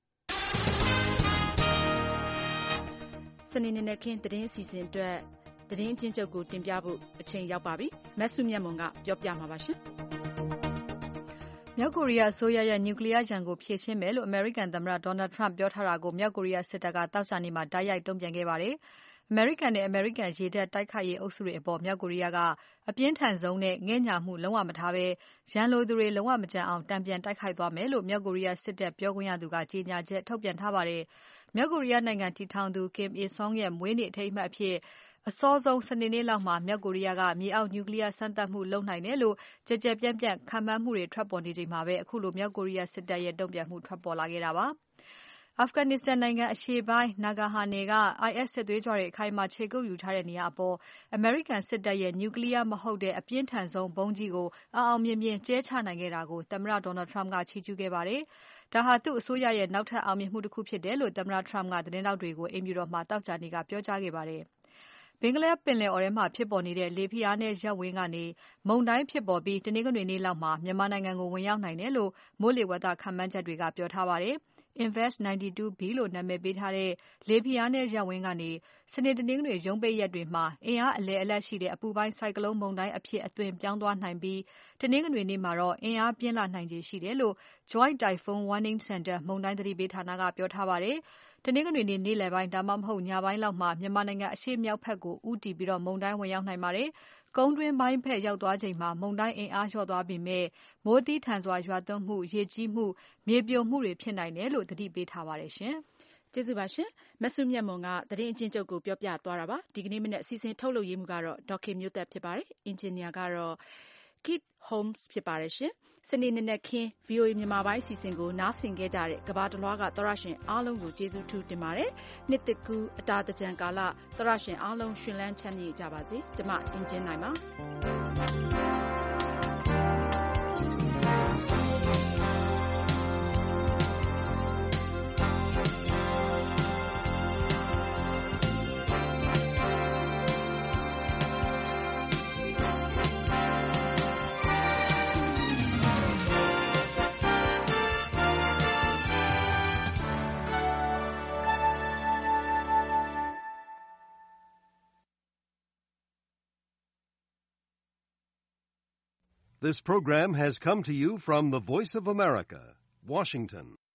။စနေနေ့နဲ့ခင်းသတင်းအစီအစဉ်အတွက်သတင်းအကျဉ်းချုပ်ကိုတင်ပြဖို့အချိန်ရောက်ပါပြီ။မဆုမြတ်မွန်ကပြောပြမှာပါရှင်။မြောက်ကိုရီးယားအစိုးရရဲ့နျူကလ িয়ার ရန်ကိုဖြေရှင်းမယ်လို့အမေရိကန်သမ္မတ Donald Trump ပြောထားတာကိုမြောက်ကိုရီးယားစစ်တပ်ကသောကြာနေ့မှာတိုက်ရိုက်တုံ့ပြန်ခဲ့ပါတယ်။အမေရိကန်နဲ့အမေရိကန်ရေတပ်တိုက်ခိုက်ရေးအုပ်စုတွေအပေါ်မြောက်ကိုရီးယားကအပြင်းထန်ဆုံးနဲ့ငဲ့ညှာမှုလုံးဝမထားဘဲရန်လိုသူတွေလုံးဝမကြံအောင်တံပြန်တိုက်ခိုက်သွားမယ်လို့မြောက်ကိုရီးယားစစ်တပ်ပြောခွင့်ရသူကကြေညာချက်ထုတ်ပြန်ထားပါတယ်။မြောက်ကိုရီးယားနိုင်ငံတည်ထောင်သူ Kim Il Sung ရဲ့မွေးနေ့အထိမ်းအမှတ်အဖြစ်အစောဆုံးစနေနေ့လောက်မှာမြောက်ကိုရီးယားကမြေအောက်နျူကလ িয়ার စမ်းသပ်မှုလုပ်နိုင်တယ်လို့ကြကြပြန့်ပြန့်ခန့်မှန်းမှုတွေထွက်ပေါ်နေချိန်မှာပဲအခုလိုမြောက်ကိုရီးယားစစ်တပ်ရဲ့တုံ့ပြန်မှုထွက်ပေါ်လာခဲ့တာပါ။အာဖဂန်နစ္စတန်နိုင်ငံအရှေ့ပိုင်း Nangarhar နယ်က I S စစ်သွေးကြွတွေအခိုင်အမာခြေကုပ်ယူထားတဲ့နေရာအပေါ်အမေရိကန်စစ်တပ်ရဲ့နျူကလ িয়ার မဟုတ်တဲ့အပြင်းထန်ဆုံးဗုံးကြီးကိုအောင်အောင်မြင်မြင်ကျဲချနိုင်ခဲ့တာကိုသမ္မတ Donald Trump ကချီးကျူးခဲ့ပါတယ်။ဒါဟာသူ့အစိုးရရဲ့နောက်ထပ်အောင်မြင်မှုတစ်ခုဖြစ်တယ်လို့သမ္မတ Trump ကသတင်းထောက်တွေကိုအိမ်ဖြူတော်မှာသောကြာနေ့ကပြောကြားခဲ့ပါတယ်။ဘင်္ဂလားပင်လယ်အော်ထဲမှာဖြစ်ပေါ်နေတဲ့လေဖိအားနည်းရပ်ဝန်းကနေမုန်တိုင်းဖြစ်ပေါ်ပြီးတနင်္ဂနွေနေ့လောက်မှာမြန်မာနိုင်ငံကိုဝင်ရောက်နိုင်တယ်လို့မိုးလေဝသခန့်မှန်းချက်တွေကပြောထားပါတယ်။ Invest နာင်းတီတူ B လို့နာမည်ပေးထားတဲ့လေဖိအားနည်းရပ်ဝန်းကနေစနေတနင်္ဂနွေရုံးပိတ်ရက်တွေမှာအင်အားအလယ်အလတ်ရှိတဲ့အပူပိုင်းဆိုင်ကလုန်းမုန်တိုင်းအဖြစ်အသွင်ပြောင်းသွားနိုင်ပြီးတနင်္ဂနွေနေ့မှာတော့အင်အားပြင်းလာနိုင်ခြေရှိတယ်လို့ Joint Typhoon Warning Center မုန်တိုင်းသတိပေးဌာနကပြောထားပါတယ်။တနင်္ဂနွေနေ့နေ့လယ်ပိုင်းဒါမှမဟုတ်ညပိုင်းလောက်မှာမြန်မာနိုင်ငံအရှေ့မြောက်ဘက်ကိုဦးတည်ပြီးမုန်တိုင်းဝင်ရောက်နိုင်ပါတယ်။ကုန်းတွင်းပိုင်းဘက်ရောက်သွားချိန်မှာမုန်တိုင်းအင်အားလျော့သွားပေမဲ့မိုးသည်းထန်စွာရွာသွန်းမှု၊ရေကြီးမှု၊မြေပြိုမှုတွေဖြစ်နိုင်တယ်လို့သတိပေးထားပါတယ်ရှင်။ကျေးဇူးပါရှင်။မဆုမြတ်မွန်ကသတင်းအကျဉ်းချုပ်ကိုပြောပြသွားတာပါ။ဒီကနေ့မနေ့အစီအစဉ်ထုတ်လုပ်ရေးမှုကတော့ဒေါက်ခင်မျိုးသက်ဖြစ်ပါတယ်။အင်ဂျင်နီယာကတော့ Keith Holmes ဖြစ်ပါတယ်ရှင်။စနေနေ့နဲ့ခင်း V O A မြန်မာပိုင်းအစီအစဉ်ကိုနားဆင်ခဲ့ကြတဲ့ကမ္ဘာတလွှားကသောရရှင်အားလုံးကိုကျေးဇူးထူးတင်ပါတယ်။နှစ်သစ်ကူးအတာသင်္ကြန်ကာလသောရရှင်အားလုံးရှင်လန်းချမ်းမြေ့ကြပါစေ။ကျမအင်ဂျင်နိုင်ပါ This program has come to you from the Voice of America, Washington.